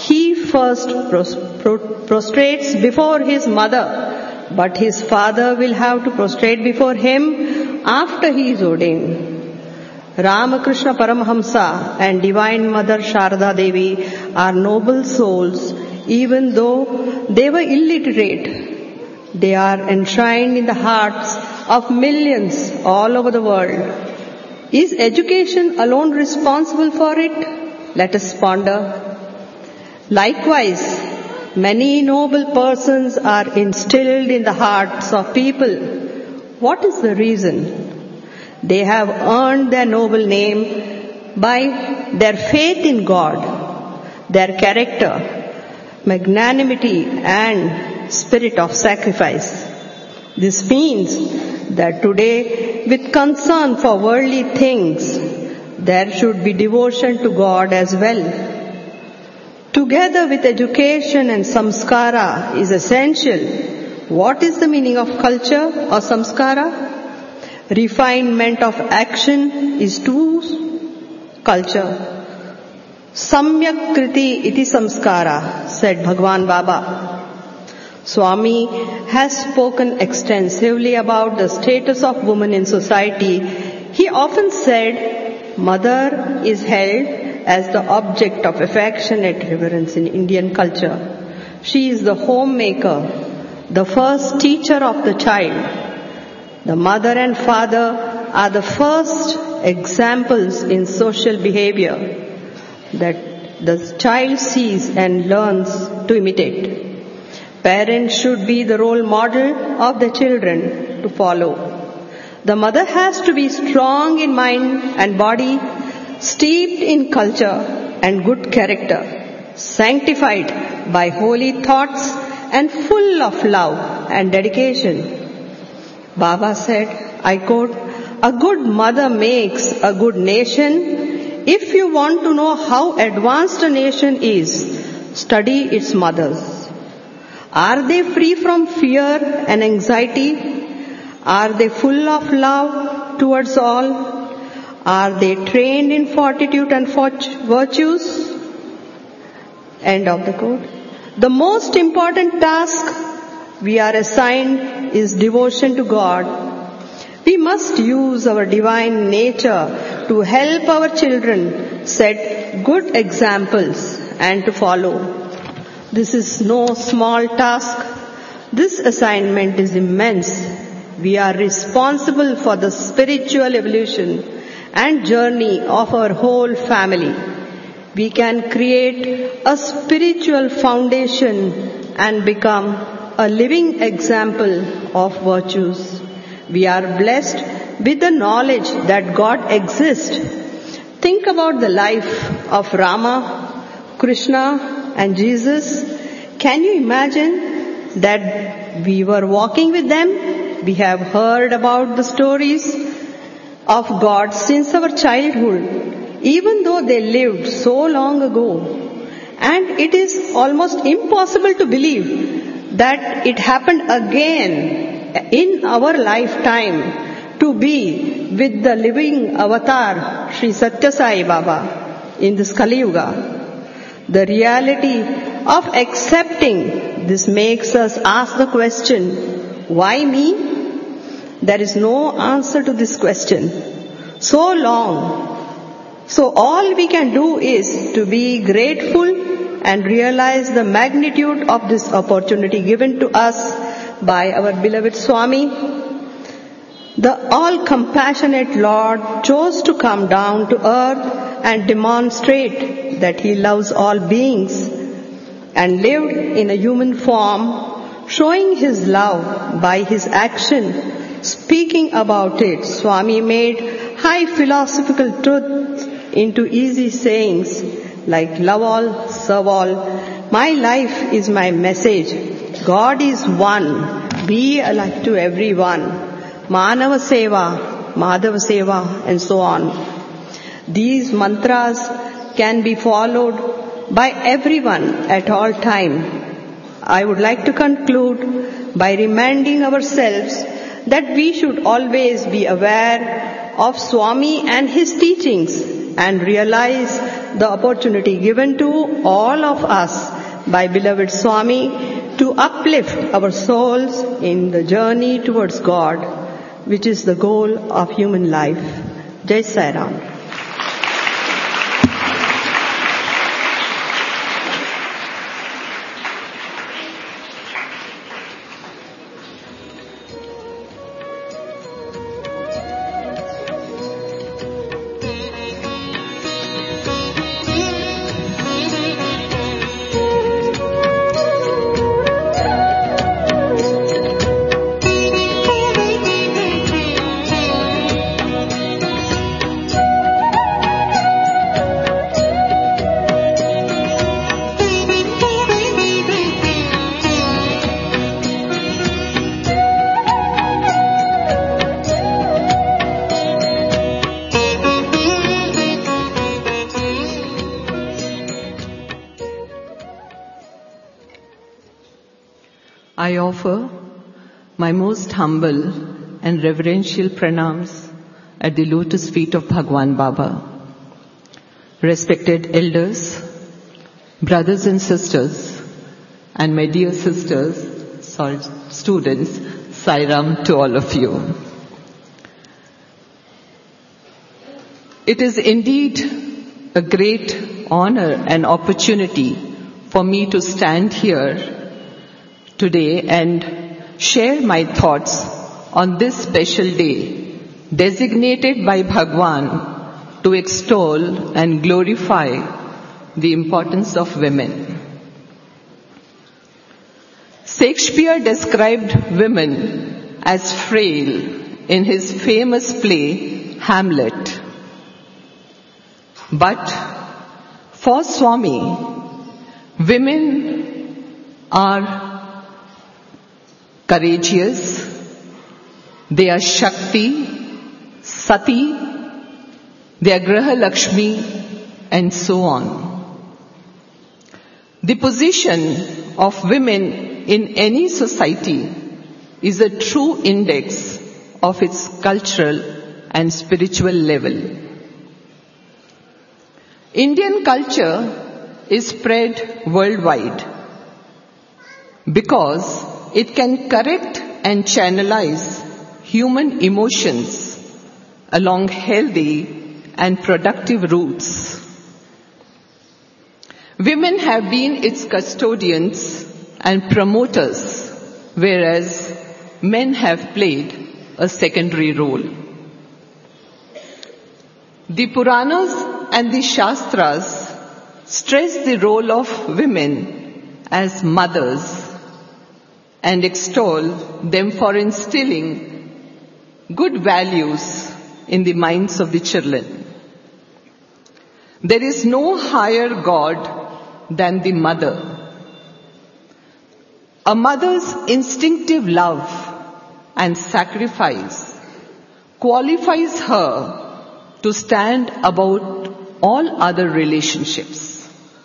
he first prostrates before his mother, but his father will have to prostrate before him after he is ordained. Ramakrishna Paramahamsa and Divine Mother Sharada Devi are noble souls, even though they were illiterate. They are enshrined in the hearts of millions all over the world. Is education alone responsible for it? Let us ponder. Likewise, many noble persons are instilled in the hearts of people. What is the reason? They have earned their noble name by their faith in God, their character, magnanimity and spirit of sacrifice. This means that today, with concern for worldly things, there should be devotion to God as well. Together with education and samskara is essential. What is the meaning of culture or samskara? Refinement of action is to culture. Samyak kriti iti samskara, said Bhagwan Baba. Swami has spoken extensively about the status of women in society. He often said, mother is held as the object of affectionate reverence in Indian culture. She is the homemaker, the first teacher of the child. The mother and father are the first examples in social behavior that the child sees and learns to imitate. Parents should be the role model of the children to follow. The mother has to be strong in mind and body, steeped in culture and good character, sanctified by holy thoughts and full of love and dedication. Baba said, I quote, a good mother makes a good nation. If you want to know how advanced a nation is, study its mothers. Are they free from fear and anxiety? Are they full of love towards all? Are they trained in fortitude and virtues? End of the quote. The most important task we are assigned is devotion to God. We must use our divine nature to help our children set good examples and to follow. This is no small task. This assignment is immense. We are responsible for the spiritual evolution and journey of our whole family. We can create a spiritual foundation and become a living example of virtues. We are blessed with the knowledge that God exists. Think about the life of Rama, Krishna and Jesus. Can you imagine that we were walking with them? We have heard about the stories of God since our childhood, even though they lived so long ago. And it is almost impossible to believe that it happened again in our lifetime to be with the living avatar, Sri Satya Sai Baba, in this Kali Yuga. The reality of accepting this makes us ask the question, why me? There is no answer to this question. So long. So all we can do is to be grateful and realize the magnitude of this opportunity given to us by our beloved Swami. The all-compassionate Lord chose to come down to earth and demonstrate that He loves all beings and lived in a human form, showing His love by His action. Speaking about it, Swami made high philosophical truths into easy sayings like love all, serve all. My life is my message. God is one. Be alike to everyone. Manava Seva, Madhava Seva, and so on. These mantras can be followed by everyone at all time. I would like to conclude by reminding ourselves that we should always be aware of Swami and his teachings and realize the opportunity given to all of us by beloved Swami to uplift our souls in the journey towards God, which is the goal of human life. Jai Sai Ram. I offer my most humble and reverential pranams at the lotus feet of Bhagwan Baba. Respected elders, brothers and sisters, and my dear students, Sai Ram to all of you. It is indeed a great honor and opportunity for me to stand here today and share my thoughts on this special day designated by Bhagwan to extol and glorify the importance of women. Shakespeare described women as frail in his famous play Hamlet. But for Swami, women are courageous, they are Shakti, Sati, they are Graha Lakshmi, and so on. The position of women in any society is a true index of its cultural and spiritual level. Indian culture is spread worldwide because it can correct and channelize human emotions along healthy and productive routes. Women have been its custodians and promoters, whereas men have played a secondary role. The Puranas and the Shastras stress the role of women as mothers and extol them for instilling good values in the minds of the children. There is no higher God than the mother. A mother's instinctive love and sacrifice qualifies her to stand above all other relationships.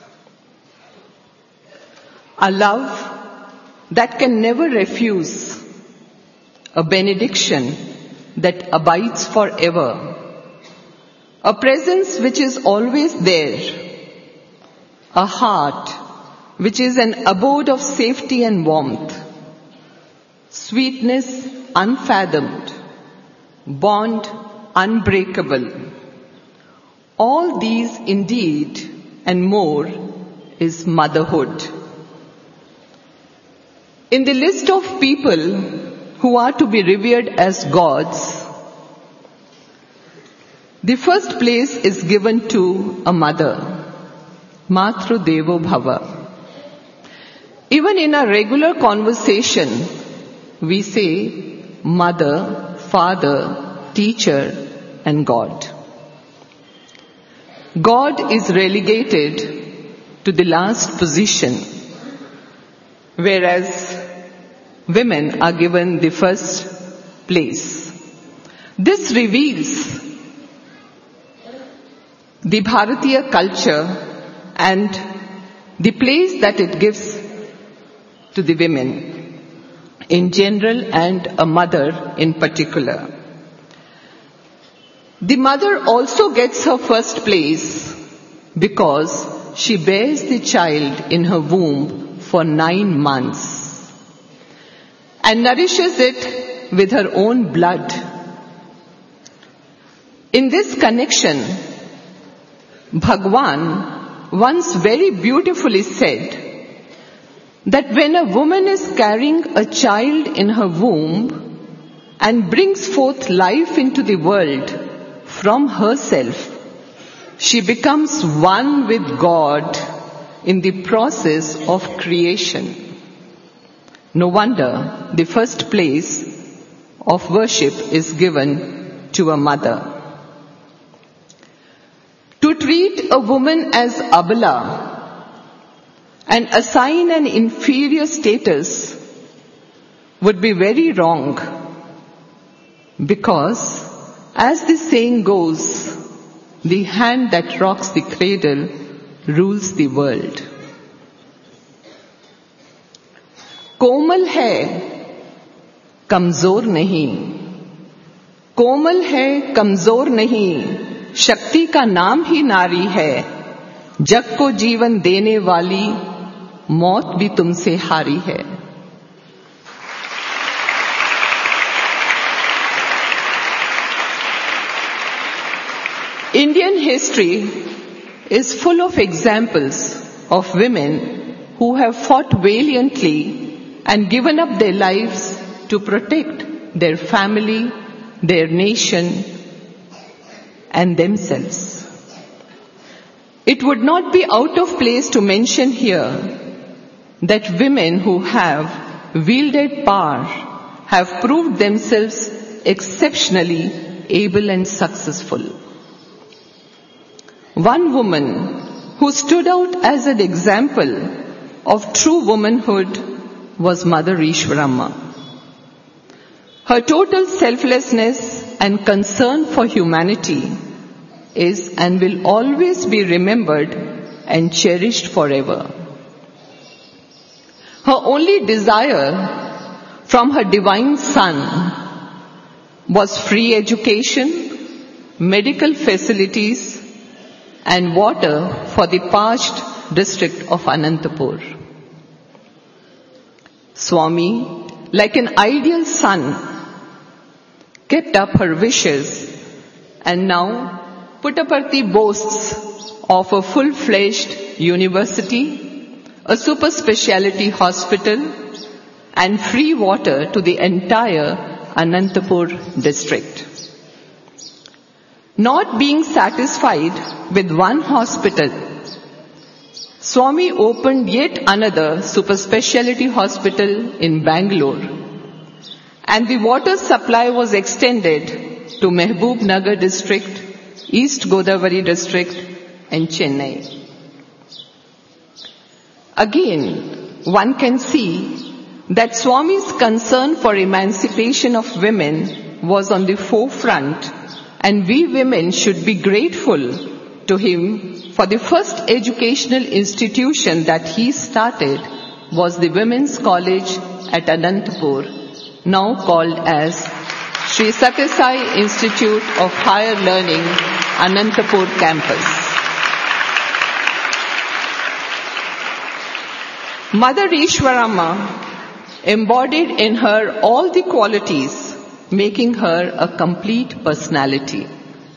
A love that can never refuse, a benediction that abides forever, a presence which is always there, a heart which is an abode of safety and warmth, sweetness unfathomed, bond unbreakable. All these indeed and more is motherhood. In the list of people who are to be revered as gods, the first place is given to a mother, Matru Devo Bhava. Even in a regular conversation, we say mother, father, teacher, and God. God is relegated to the last position, whereas women are given the first place. This reveals the Bharatiya culture and the place that it gives to the women in general and a mother in particular. The mother also gets her first place because she bears the child in her womb for 9 months and nourishes it with her own blood. In this connection, Bhagwan once very beautifully said that when a woman is carrying a child in her womb and brings forth life into the world from herself, she becomes one with God in the process of creation. No wonder the first place of worship is given to a mother. To treat a woman as abala and assign an inferior status would be very wrong, because, as the saying goes, the hand that rocks the cradle rules the world. कोमल है कमजोर नहीं, कोमल है कमजोर नहीं, शक्ति का नाम ही नारी है, जग को जीवन देने वाली मौत भी तुमसे हारी है. Indian history is full of examples of women who have fought valiantly and given up their lives to protect their family, their nation, and themselves. It would not be out of place to mention here that women who have wielded power have proved themselves exceptionally able and successful. One woman who stood out as an example of true womanhood was Mother Ishwaramma. Her total selflessness and concern for humanity is and will always be remembered and cherished forever. Her only desire from her divine Son was free education, medical facilities, and water for the parched district of Anantapur. Swami, like an ideal son, kept up her wishes, and now Puttaparthi boasts of a full-fledged university, a super speciality hospital, and free water to the entire Anantapur district. Not being satisfied with one hospital, Swami opened yet another super speciality hospital in Bangalore, and the water supply was extended to Mehboob Nagar district, East Godavari district, and Chennai. Again, one can see that Swami's concern for emancipation of women was on the forefront, and we women should be grateful to him for the first educational institution that he started was the Women's College at Anantapur, now called as Sri Satya Sai Institute of Higher Learning, Anantapur campus. Mother Ishwaramma embodied in her all the qualities, making her a complete personality.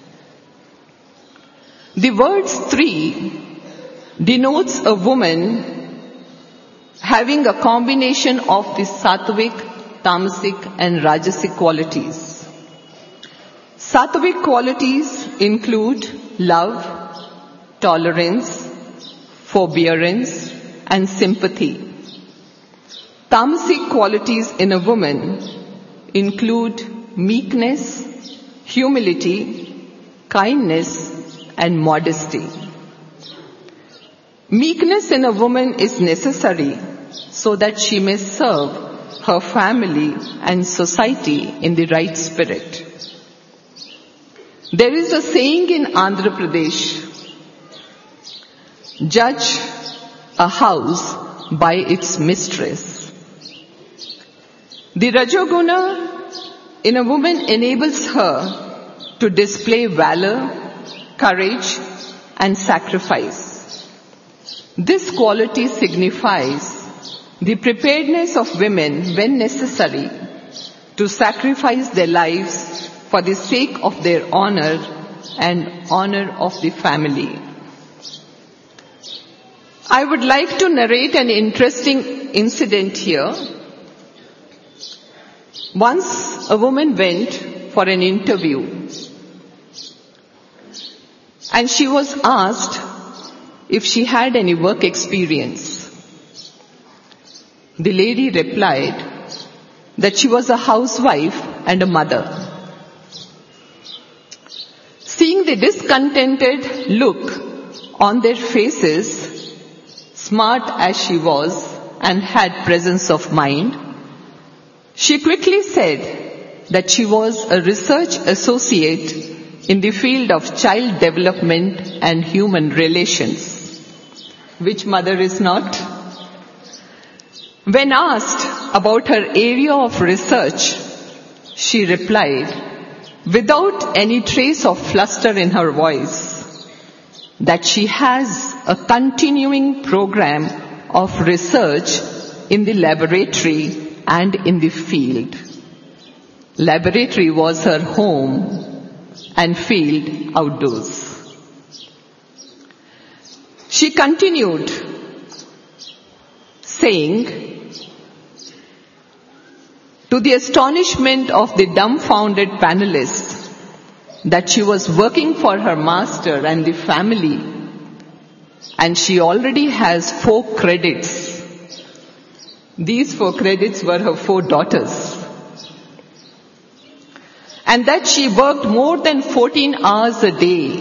The words three denotes a woman having a combination of the sattvic, tamasic and rajasic qualities. Sattvic qualities include love, tolerance, forbearance and sympathy. Tamasic qualities in a woman include meekness, humility, kindness, and modesty. Meekness in a woman is necessary so that she may serve her family and society in the right spirit. There is a saying in Andhra Pradesh, judge a house by its mistress. The Rajoguna in a woman enables her to display valor, courage, and sacrifice. This quality signifies the preparedness of women when necessary to sacrifice their lives for the sake of their honor and honor of the family. I would like to narrate an interesting incident here. Once a woman went for an interview and she was asked if she had any work experience. The lady replied that she was a housewife and a mother. Seeing the discontented look on their faces, smart as she was and had presence of mind, she quickly said that she was a research associate in the field of child development and human relations. Which mother is not? When asked about her area of research, she replied, without any trace of fluster in her voice, that she has a continuing program of research in the laboratory and in the field. Laboratory was her home and field outdoors. She continued saying, to the astonishment of the dumbfounded panelists, that she was working for her master and the family, and she already has 4 credits. These 4 credits were her 4 daughters. And that she worked more than 14 hours a day,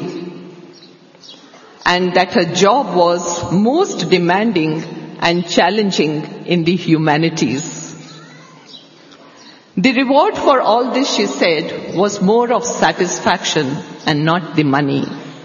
and that her job was most demanding and challenging in the humanities. The reward for all this, she said, was more of satisfaction and not the money.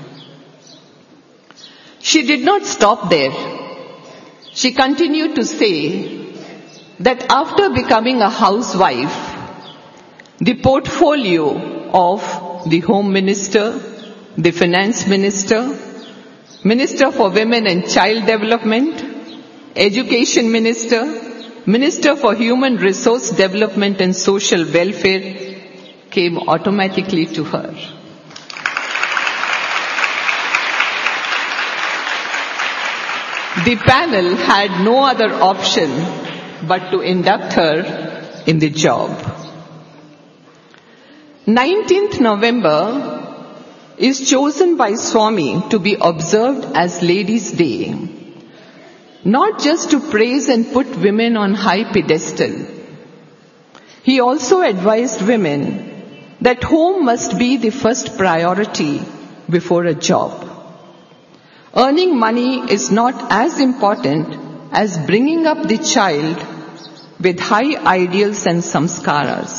She did not stop there. She continued to say that after becoming a housewife, the portfolio of the Home Minister, the Finance Minister, Minister for Women and Child Development, Education Minister, Minister for Human Resource Development and Social Welfare came automatically to her. The panel had no other option but to induct her in the job. 19th November is chosen by Swami to be observed as Ladies' Day. Not just to praise and put women on high pedestal. He also advised women that home must be the first priority before a job. Earning money is not as important as bringing up the child with high ideals and samskaras.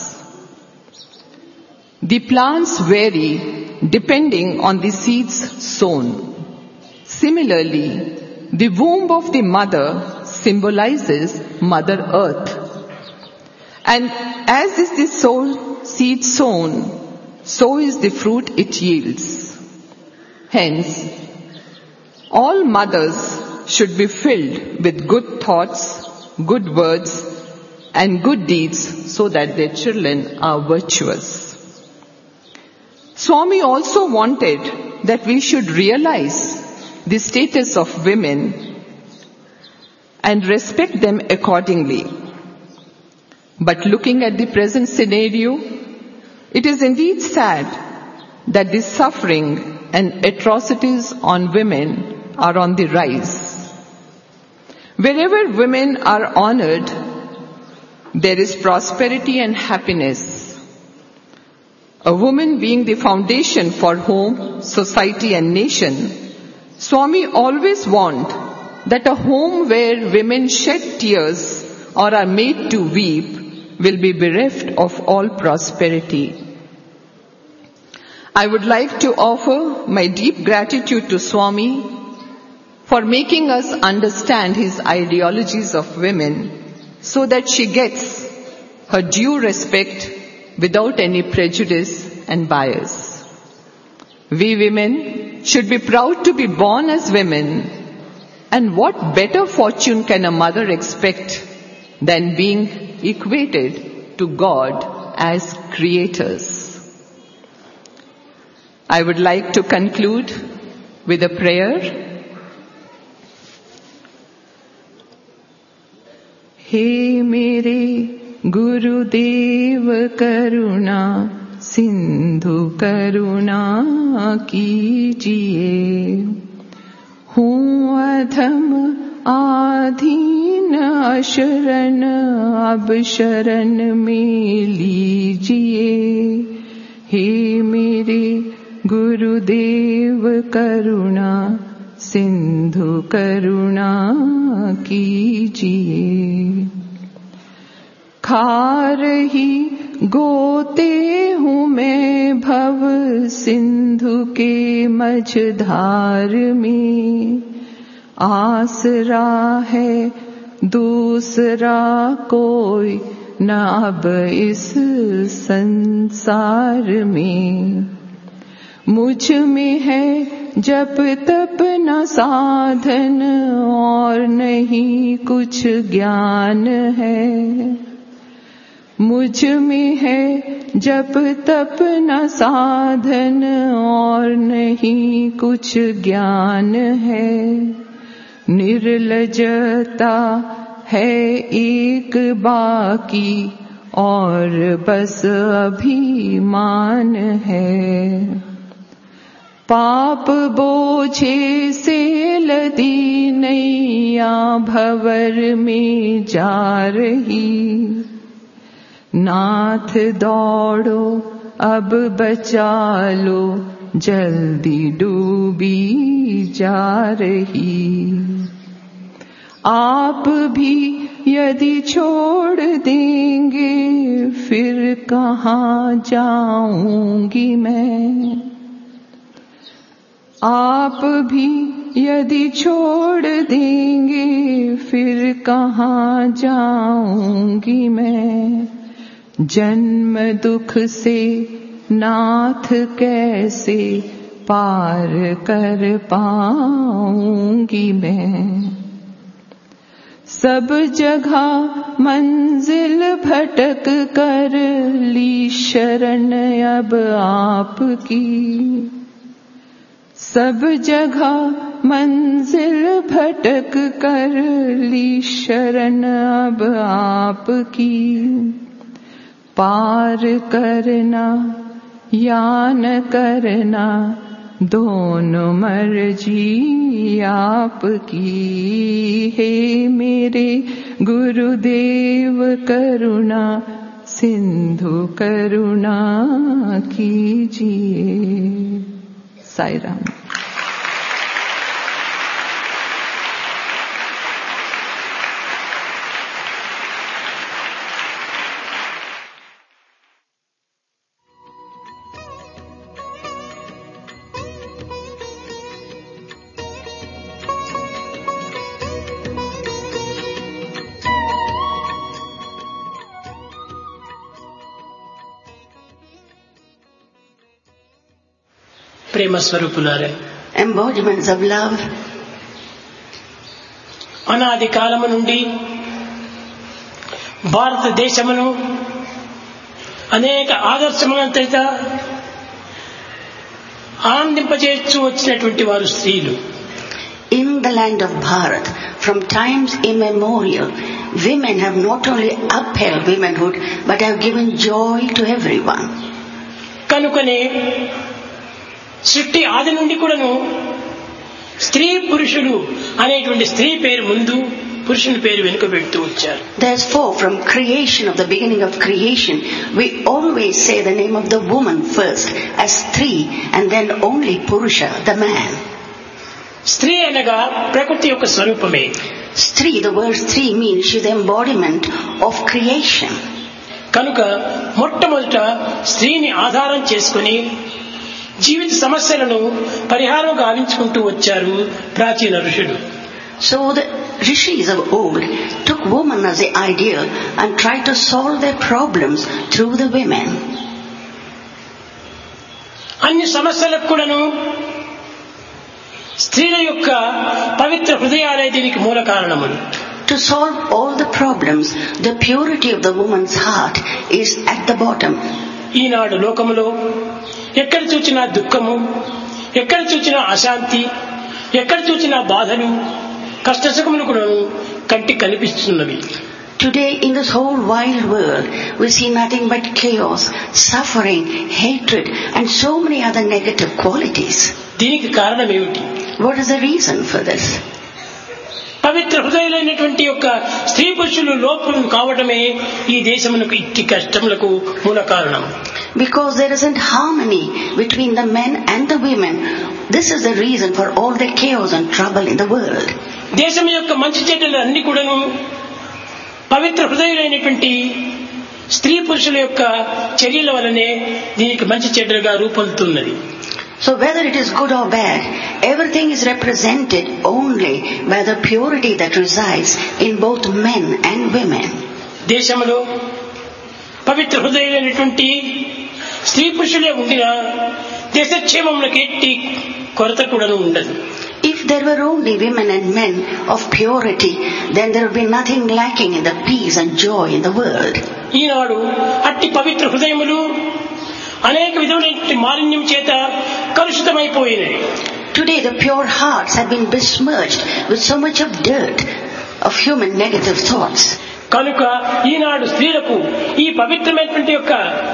The plants vary depending on the seeds sown. Similarly, the womb of the mother symbolizes Mother Earth. And as is the seed sown, so is the fruit it yields. Hence, all mothers should be filled with good thoughts, good words, and good deeds so that their children are virtuous. Swami also wanted that we should realize the status of women and respect them accordingly. But looking at the present scenario, it is indeed sad that the suffering and atrocities on women are on the rise. Wherever women are honored, there is prosperity and happiness. A woman being the foundation for home, society and nation, Swami always warned that a home where women shed tears or are made to weep will be bereft of all prosperity. I would like to offer my deep gratitude to Swami for making us understand his ideologies of women so that she gets her due respect without any prejudice and bias. We women should be proud to be born as women. And what better fortune can a mother expect than being equated to God as creators? I would like to conclude with a prayer. हे मेरे गुरुदेव करुणा सिंधु करुणा कीजिए, हूँ अधम आधीन अशरण अब शरण में लीजिए। हे मेरे गुरुदेव करुणा सिंधु करुणा कीजिए। खा रही गोते हूँ मैं भव सिंधु के मझधार में, आसरा है दूसरा कोई न अब इस संसार में। मुझ में है जप तप न साधन और नहीं कुछ ज्ञान है। मुझ में है जप तप न साधन और नहीं कुछ ज्ञान है। निर्लजता है एक बाकी और बस अभिमान है। पाप बोझे से लदी नैया भंवर में जा रही। नाथ दौड़ो अब बचा लो जल्दी डूबी जा रही। आप भी यदि छोड़ देंगे फिर कहाँ जाऊंगी मैं। आप भी यदि छोड़ देंगे फिर कहाँ जाऊंगी मैं। जन्म दुख से नाथ कैसे पार कर पाऊंगी मैं। सब जगह मंजिल भटक कर ली शरण अब आपकी। सब जगह मंजिल भटक कर ली शरण अब आपकी। पार करना या न करना दोनों मर्जी आपकी। हे मेरे गुरुदेव करुणा सिंधु करुणा कीजिए। साई राम। ప్రేమ స్వరూపులారా, embodiments of love. అనాది కాలము నుండి భారతదేశమును అనేక ఆదర్శములంతట ఆనందింపజేస్తూ వచ్చినటువంటి వారు స్త్రీలు. In the land of Bharat, from times immemorial, women have not only upheld womanhood but have given joy to everyone. కనుకనే సృష్టి ఆది నుండి కూడాను స్త్రీ పురుషుడు అనేటువంటి స్త్రీ పేరు ముందు పురుషుని పేరు వెనుక పెడుతూ వచ్చారు. Therefore, from creation, of the beginning of creation, we always say the name of the woman first as Stri and then only Purusha, the man. స్త్రీ అనగా ప్రకృతి యొక్క స్వరూపమే. Stri, the word Stri means she is the embodiment of creation. కనుక మొట్టమొదట స్త్రీని ఆధారం చేసుకుని జీవిత సమస్యలను పరిహారం గావించుకుంటూ వచ్చారు ప్రాచీన ఋషులు. So the rishis of old took woman as the ideal and tried to solve their problems through the women. అన్ని సమస్యలకు కూడాను స్త్రీల యొక్క పవిత్ర హృదయాలే దీనికి మూల కారణములు. To solve all the problems, the purity of the woman's heart is at the bottom. ఈనాడు లోకములో ఎక్కడ చూచినా దుఃఖము, ఎక్కడ చూచినా అశాంతి, ఎక్కడ చూచినా బాధలు, కష్టసుఖములు కూడా కంటికి కనిపిస్తున్నవి. Today in this whole wild world, we see nothing but chaos, suffering, hatred and so many other negative qualities. దీనికి కారణం ఏమిటి? What is the reason for this? పవిత్ర హృదయులైనటువంటి యొక్క స్త్రీ పురుషులు లోపం కావడమే ఈ దేశమునకు ఇట్టి కష్టములకు మూల కారణం. Because there isn't harmony between the men and the women. This is the reason for all the chaos and trouble in the world. దేశం యొక్క మంచి చెడ్డలు అన్ని కూడాను పవిత్ర హృదయులైనటువంటి స్త్రీ పురుషుల యొక్క చర్యల వలనే దీనికి మంచి చెడ్డలుగా రూపొందుతున్నది. So whether it is good or bad, everything is represented only by the purity that resides in both men and women. దేశంలో పవిత్ర హృదయులైనటువంటి స్త్రీ పురుషులే ఉండినా దేశక్షేమములకు ఎట్టి కొరత కూడా ఉండదు. If there were only women and men of purity, then there would be nothing lacking in the peace and joy in the world. ఈనాడు అట్టి పవిత్ర హృదయములు అనేక విధమైన మాలిన్యం చేత కలుషితమైపోయినాయి. Today the pure hearts have been besmirched with so much of dirt, of human negative thoughts. కనుక ఈనాడు స్త్రీలకు ఈ పవిత్రమైనటువంటి యొక్క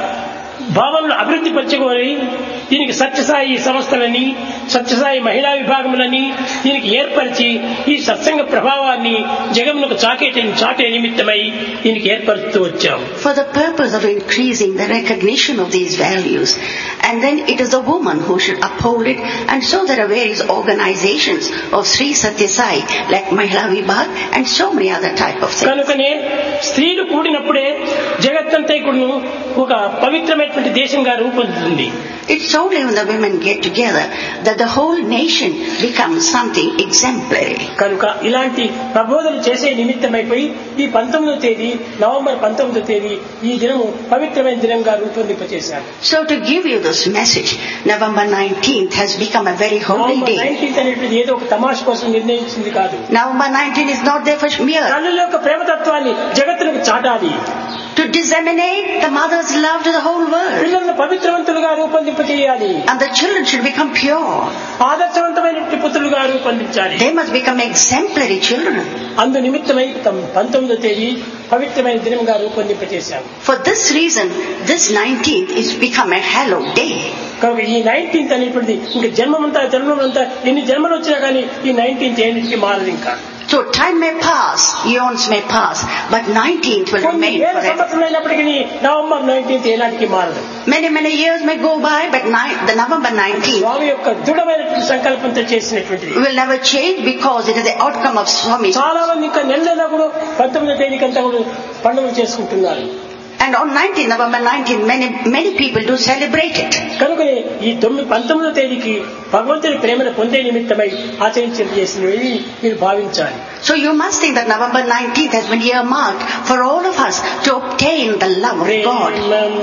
భావనలు అభివృద్ధి పరచుకోవాలి. దీనికి సత్యసాయి సంస్థలని, సత్యసాయి మహిళా విభాగములని దీనికి ఏర్పరిచి ఈ సత్సంగ ప్రభావాన్ని జగమునకు చాటే నిమిత్తమై దీనికి ఏర్పరుస్తూ వచ్చాం. For the purpose of increasing the recognition of these values, and then it is the woman who should uphold it, and so there are various organizations of Sri Satya Sai like Mahila Vibhag and so many other type of things. కనుకనే స్త్రీలు కూడినప్పుడే జగత్తంతా కూడా ఒక పవిత్రమైనటువంటి దేశంగా రూపొందుతుంది. It's only when the women get together that the whole nation becomes something exemplary. కనుక ఇలాంటి ప్రబోధనలు చేసే నిమిత్తమైపోయి ఈ 19వ తేదీ నవంబర్ 19వ తేదీ ఈ దినము పవిత్రమైన దినంగా రూపొందింపచేశారు. So to give you this message, November 19th has become a very holy day. 19th అనేది ఏదో ఒక తమాషా కోసం నిర్ణయించింది కాదు. November 19 is not there for mere. తల్లుల యొక్క ప్రేమతత్వాన్ని జగత్తుకు చాటాలి. To disseminate the mother's love to the whole world. పిల్లలను పవిత్రవంతులుగా రూపొందింపచేయాలి. And the children should become pure. ఆదర్శవంతమైన పుత్రులుగా రూపొందించాలి. They must become exemplary children. అందు నిమిత్తమై 19వ తేదీ పవిత్రమైన దినంగా రూపొందింపచేశాం. For this reason, this 19th is become a hallowed day. కనుక ఈ 19th అనేటువంటిది ఇంకా జన్మమంతా ఎన్ని జన్మలు వచ్చినా కానీ ఈ 19th ఏమిటికి మారదు ఇంకా. So time may pass, eons may pass, but 19th will remain forever. సంవత్సరాలైనప్పటికీ నవంబర్ 19th ఏనాటికి మారదు. Many years may go by, but the November 19th స్వామి యొక్క దృఢమైనటువంటి సంకల్పంతో చేసినటువంటిది will never change because it is the outcome of Swami. చాలా మంది ఇంకా నెల కూడా 19వ తేదీకంతా కూడా పండుగలు చేసుకుంటున్నారు. And on 19th, November 19th, many people do celebrate it. కనుక ఈ 19వ తేదీకి భగవంతుని ప్రేమను పొందే నిమిత్తమై ఆచరించేసినవి మీరు భావించాలి. So you must think that November 19th has been earmarked for all of us to obtain the love of God.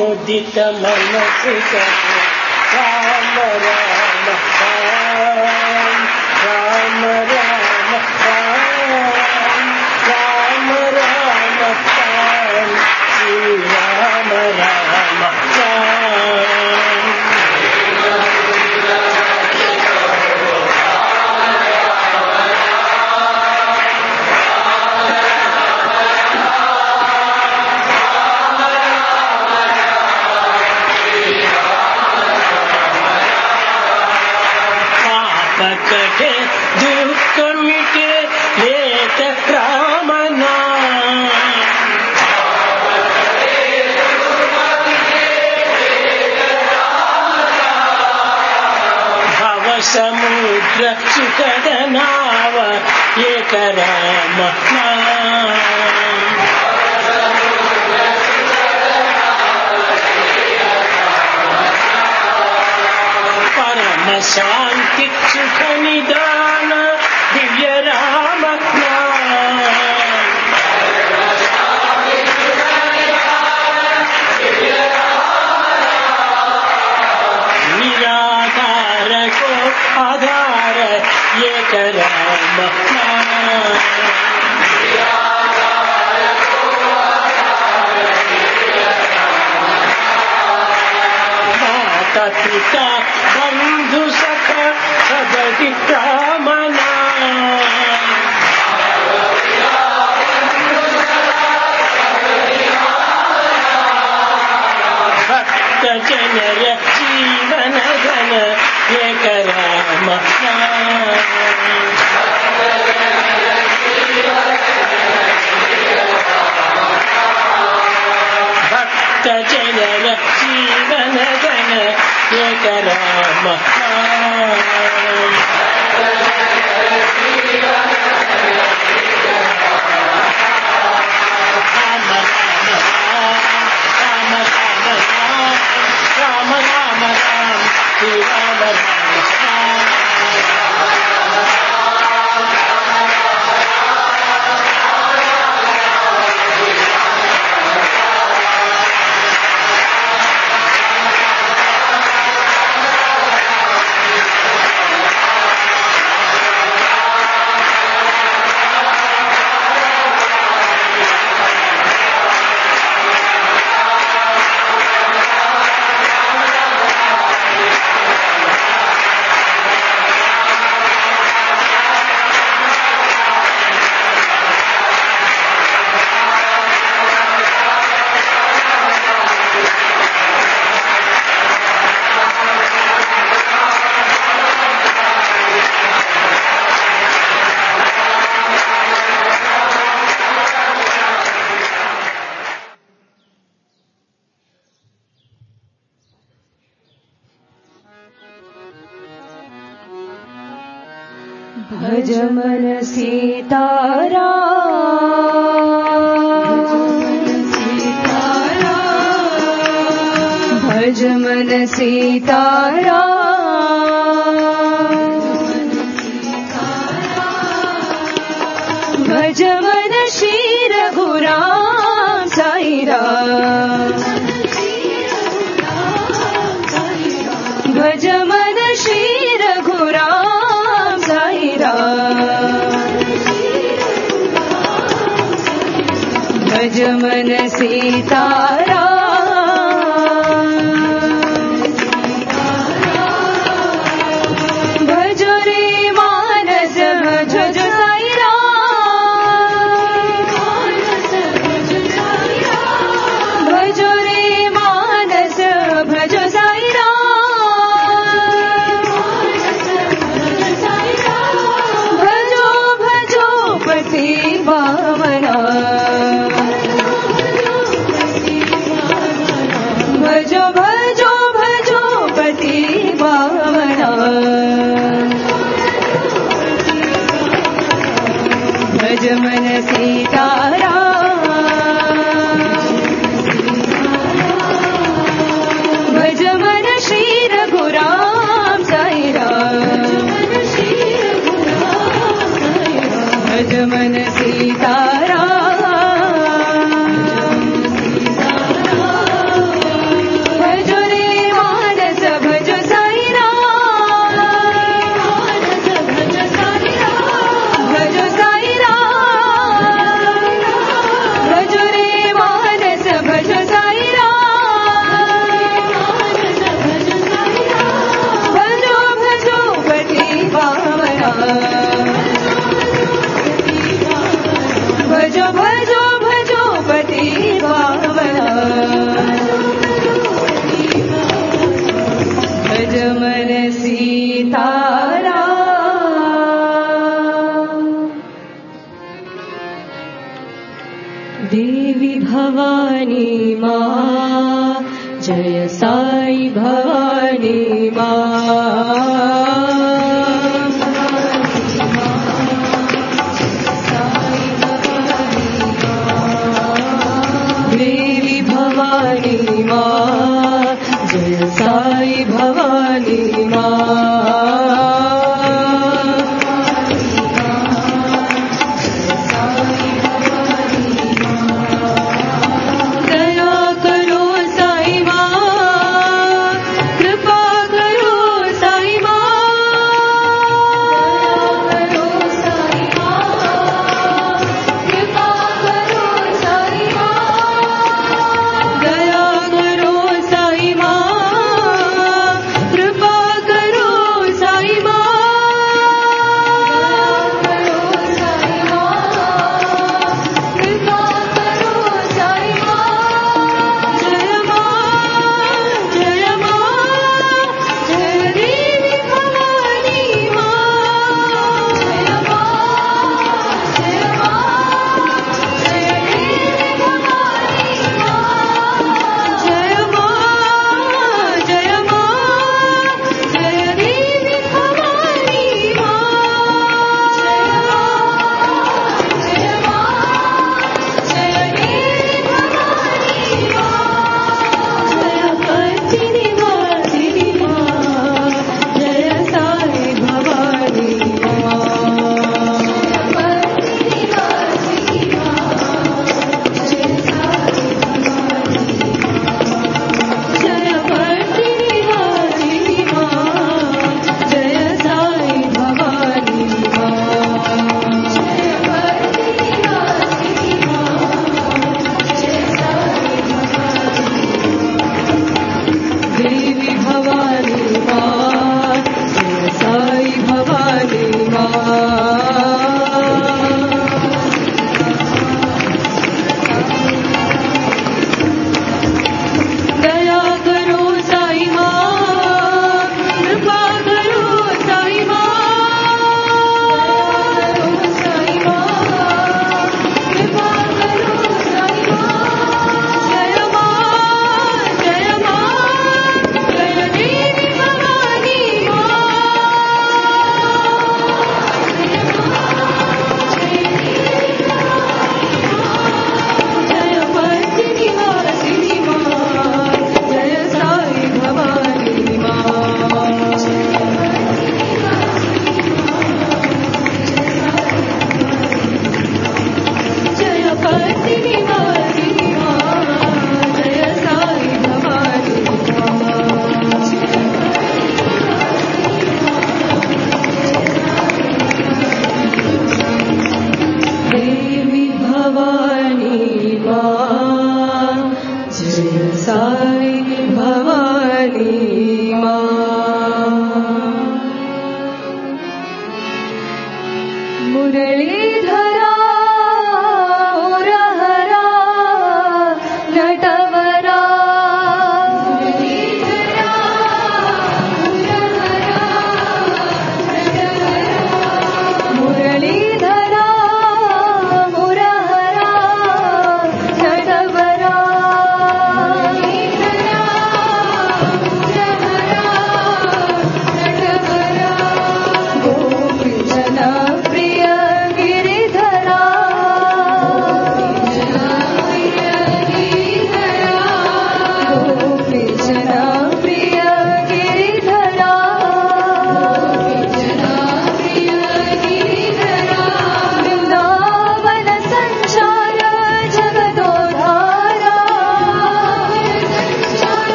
సముద్ర సుఖద నావ ఏక రామ పరమ శాంతి సుఖ నిదాన దివ్య రామ ఏక రామ మాతా పితా బంధు సఖ సదతి కామనా భక్త జనర జీవన ఘన ఏక రామ భక్త జనర జీవన ఘన ఏక రామ రామ రామ రామ శ్రీ రామ भज मन सीताराम भज मन सीताराम भज मन श्री रघुराम साई राम भज मन श्री रघुराम साई राम भज मन सीताराम भज रे मानस भज साई राम भज रे मानस भज साई राम भजो भजो पति भावना भजो भजो भजो पति भावना भज मन सीताराम भज मन श्री रघुराम साई राम भज मन सीताराम भज रे मानस भज साई राम भज साई राम भज रे मानस भज साई राम भजो भजो पति भावना भजो भजो भजो पति भावना भज मन सीताराम देवी भवानी माँ जय साई भवानी देवी भवानी माँ जय साई भवानी दया कर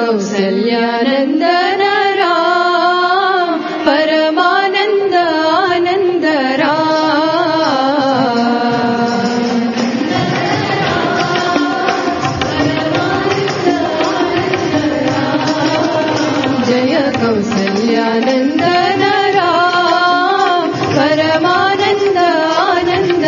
कौसल्यानन्दन राम परमानन्द आनन्द जय कौसल्यानन्दन राम परमानन्द आनन्द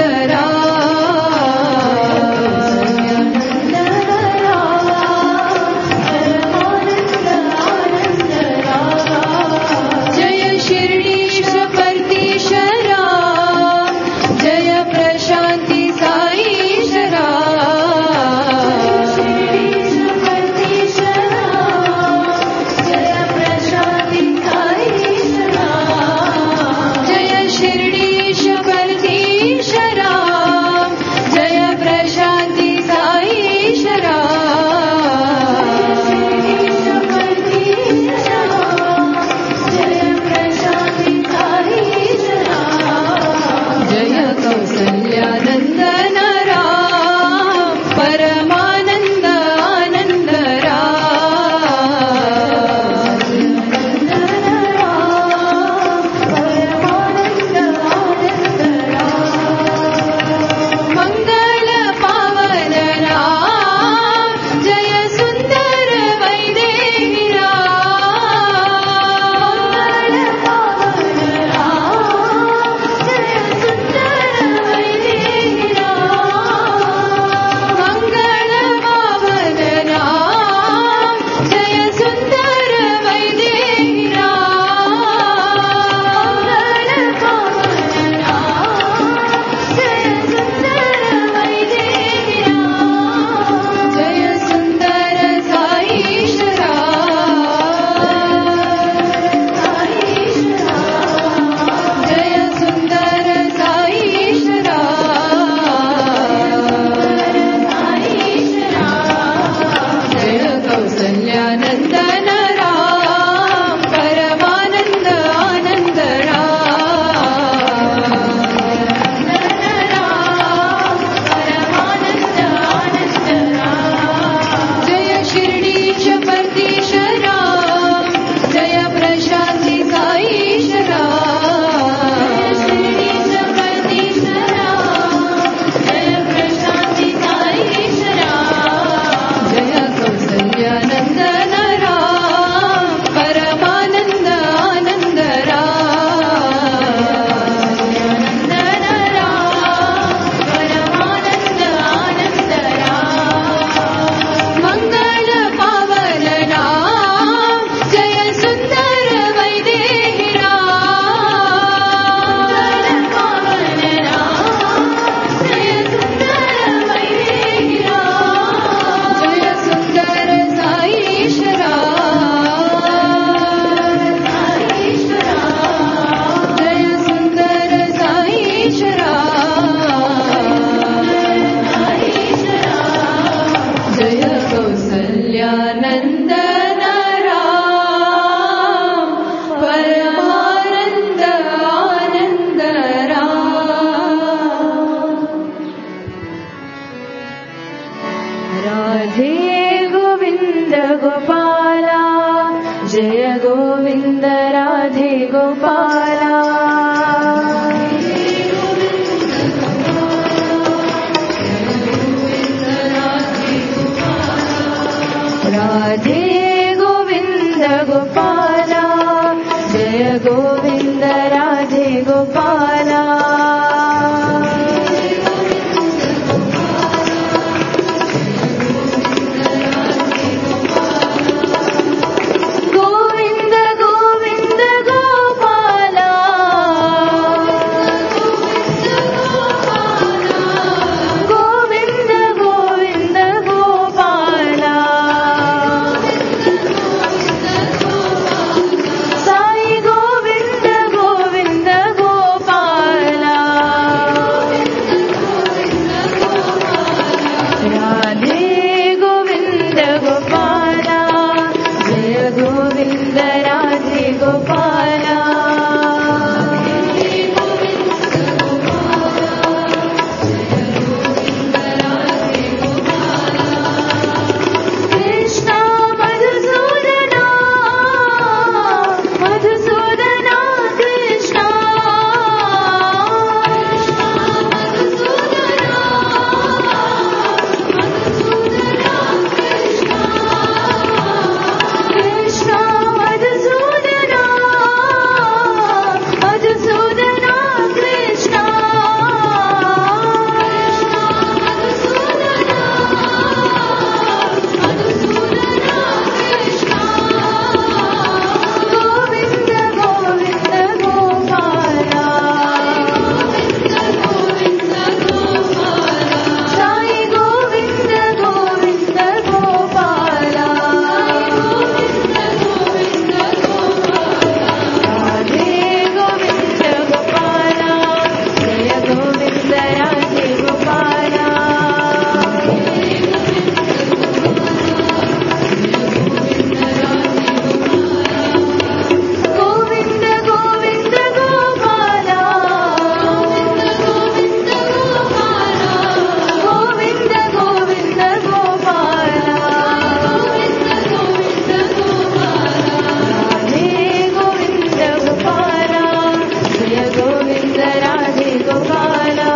गोविन्द राधे गोपाला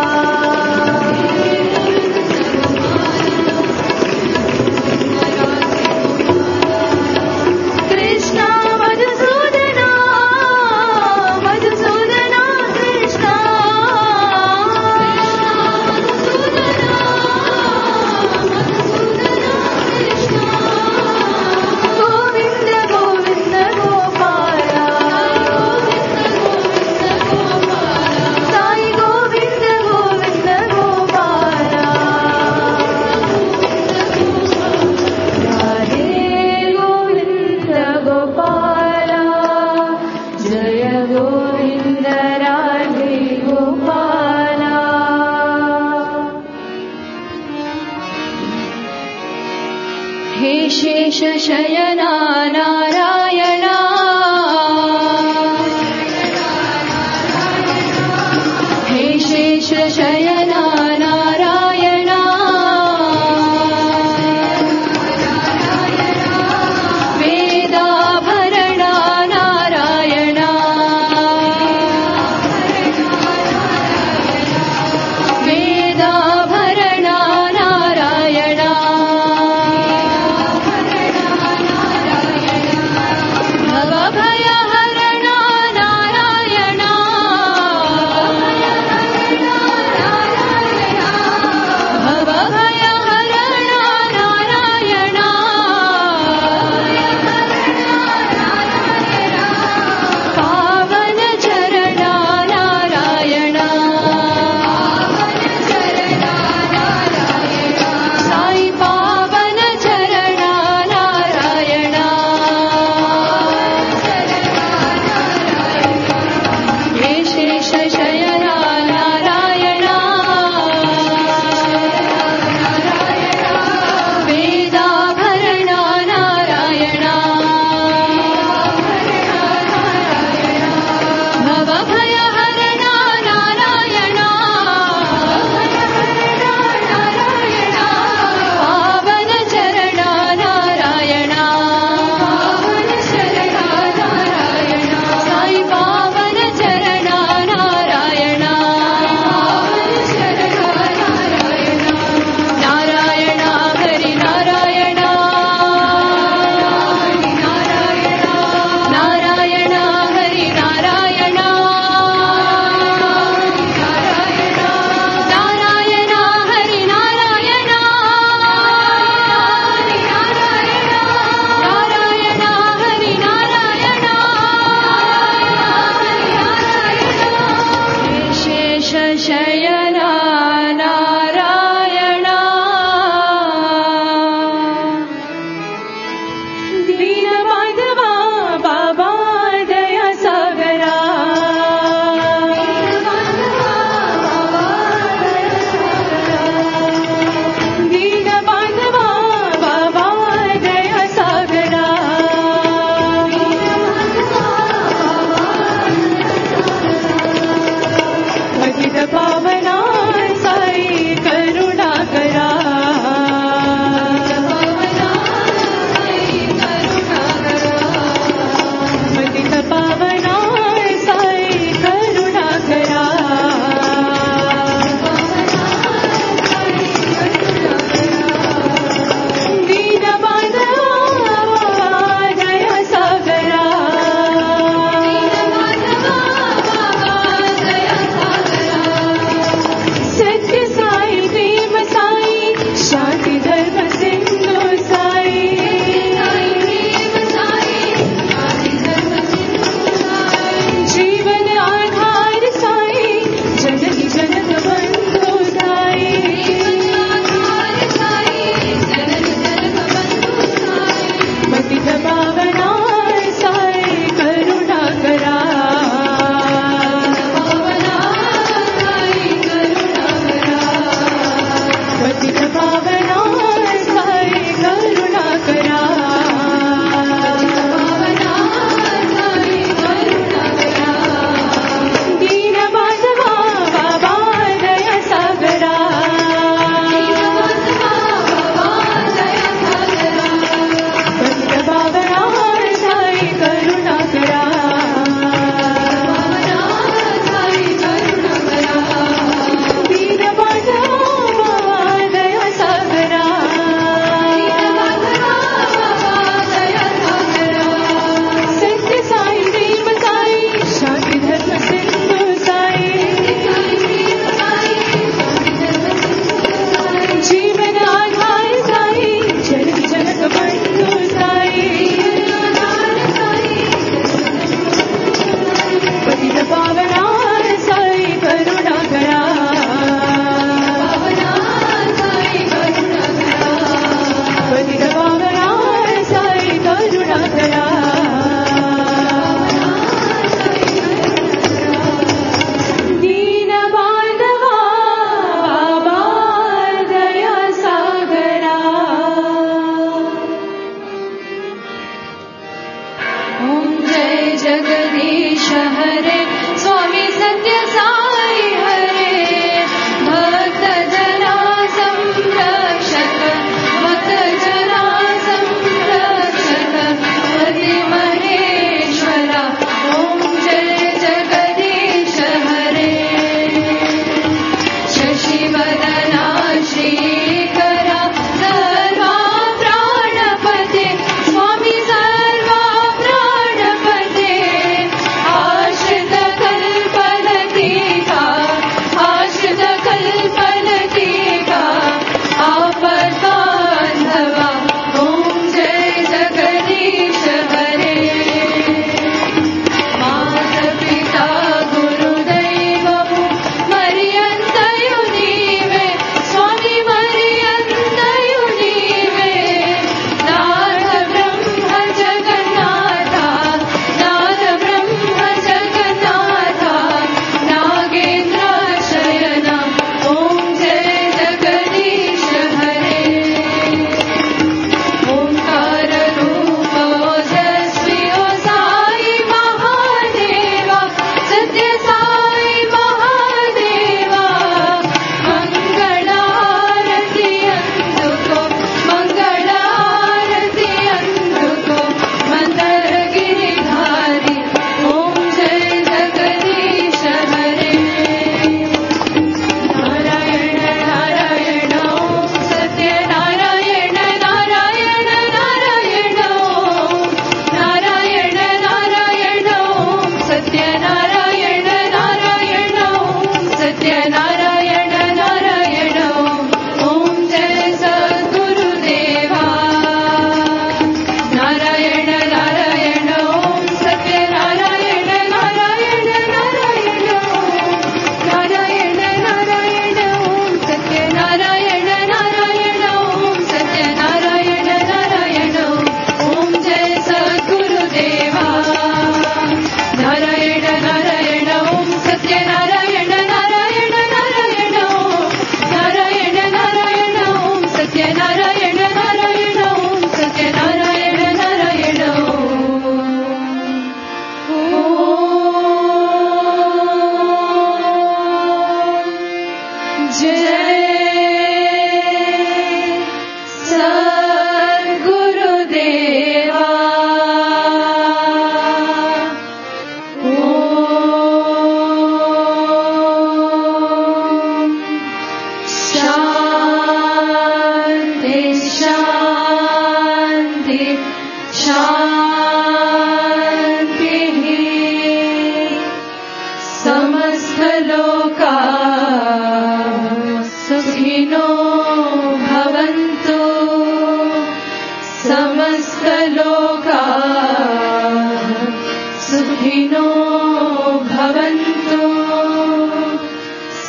कृष्णा मधुसूदना मधुसूदना कृष्णा गोविन्द गोविन्द गोपाला साई गोविन्द गोविन्द गोपाला राधे गोविन्द गोपाला जय गोविन्द राधे गोपाला हे शेषशयना नारायणा हे शेषशयना नारायणा वेदाभरणा नारायणा वेदाभरणा नारायणा भवभयहरणा नारायणा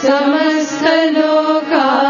समस्तलोका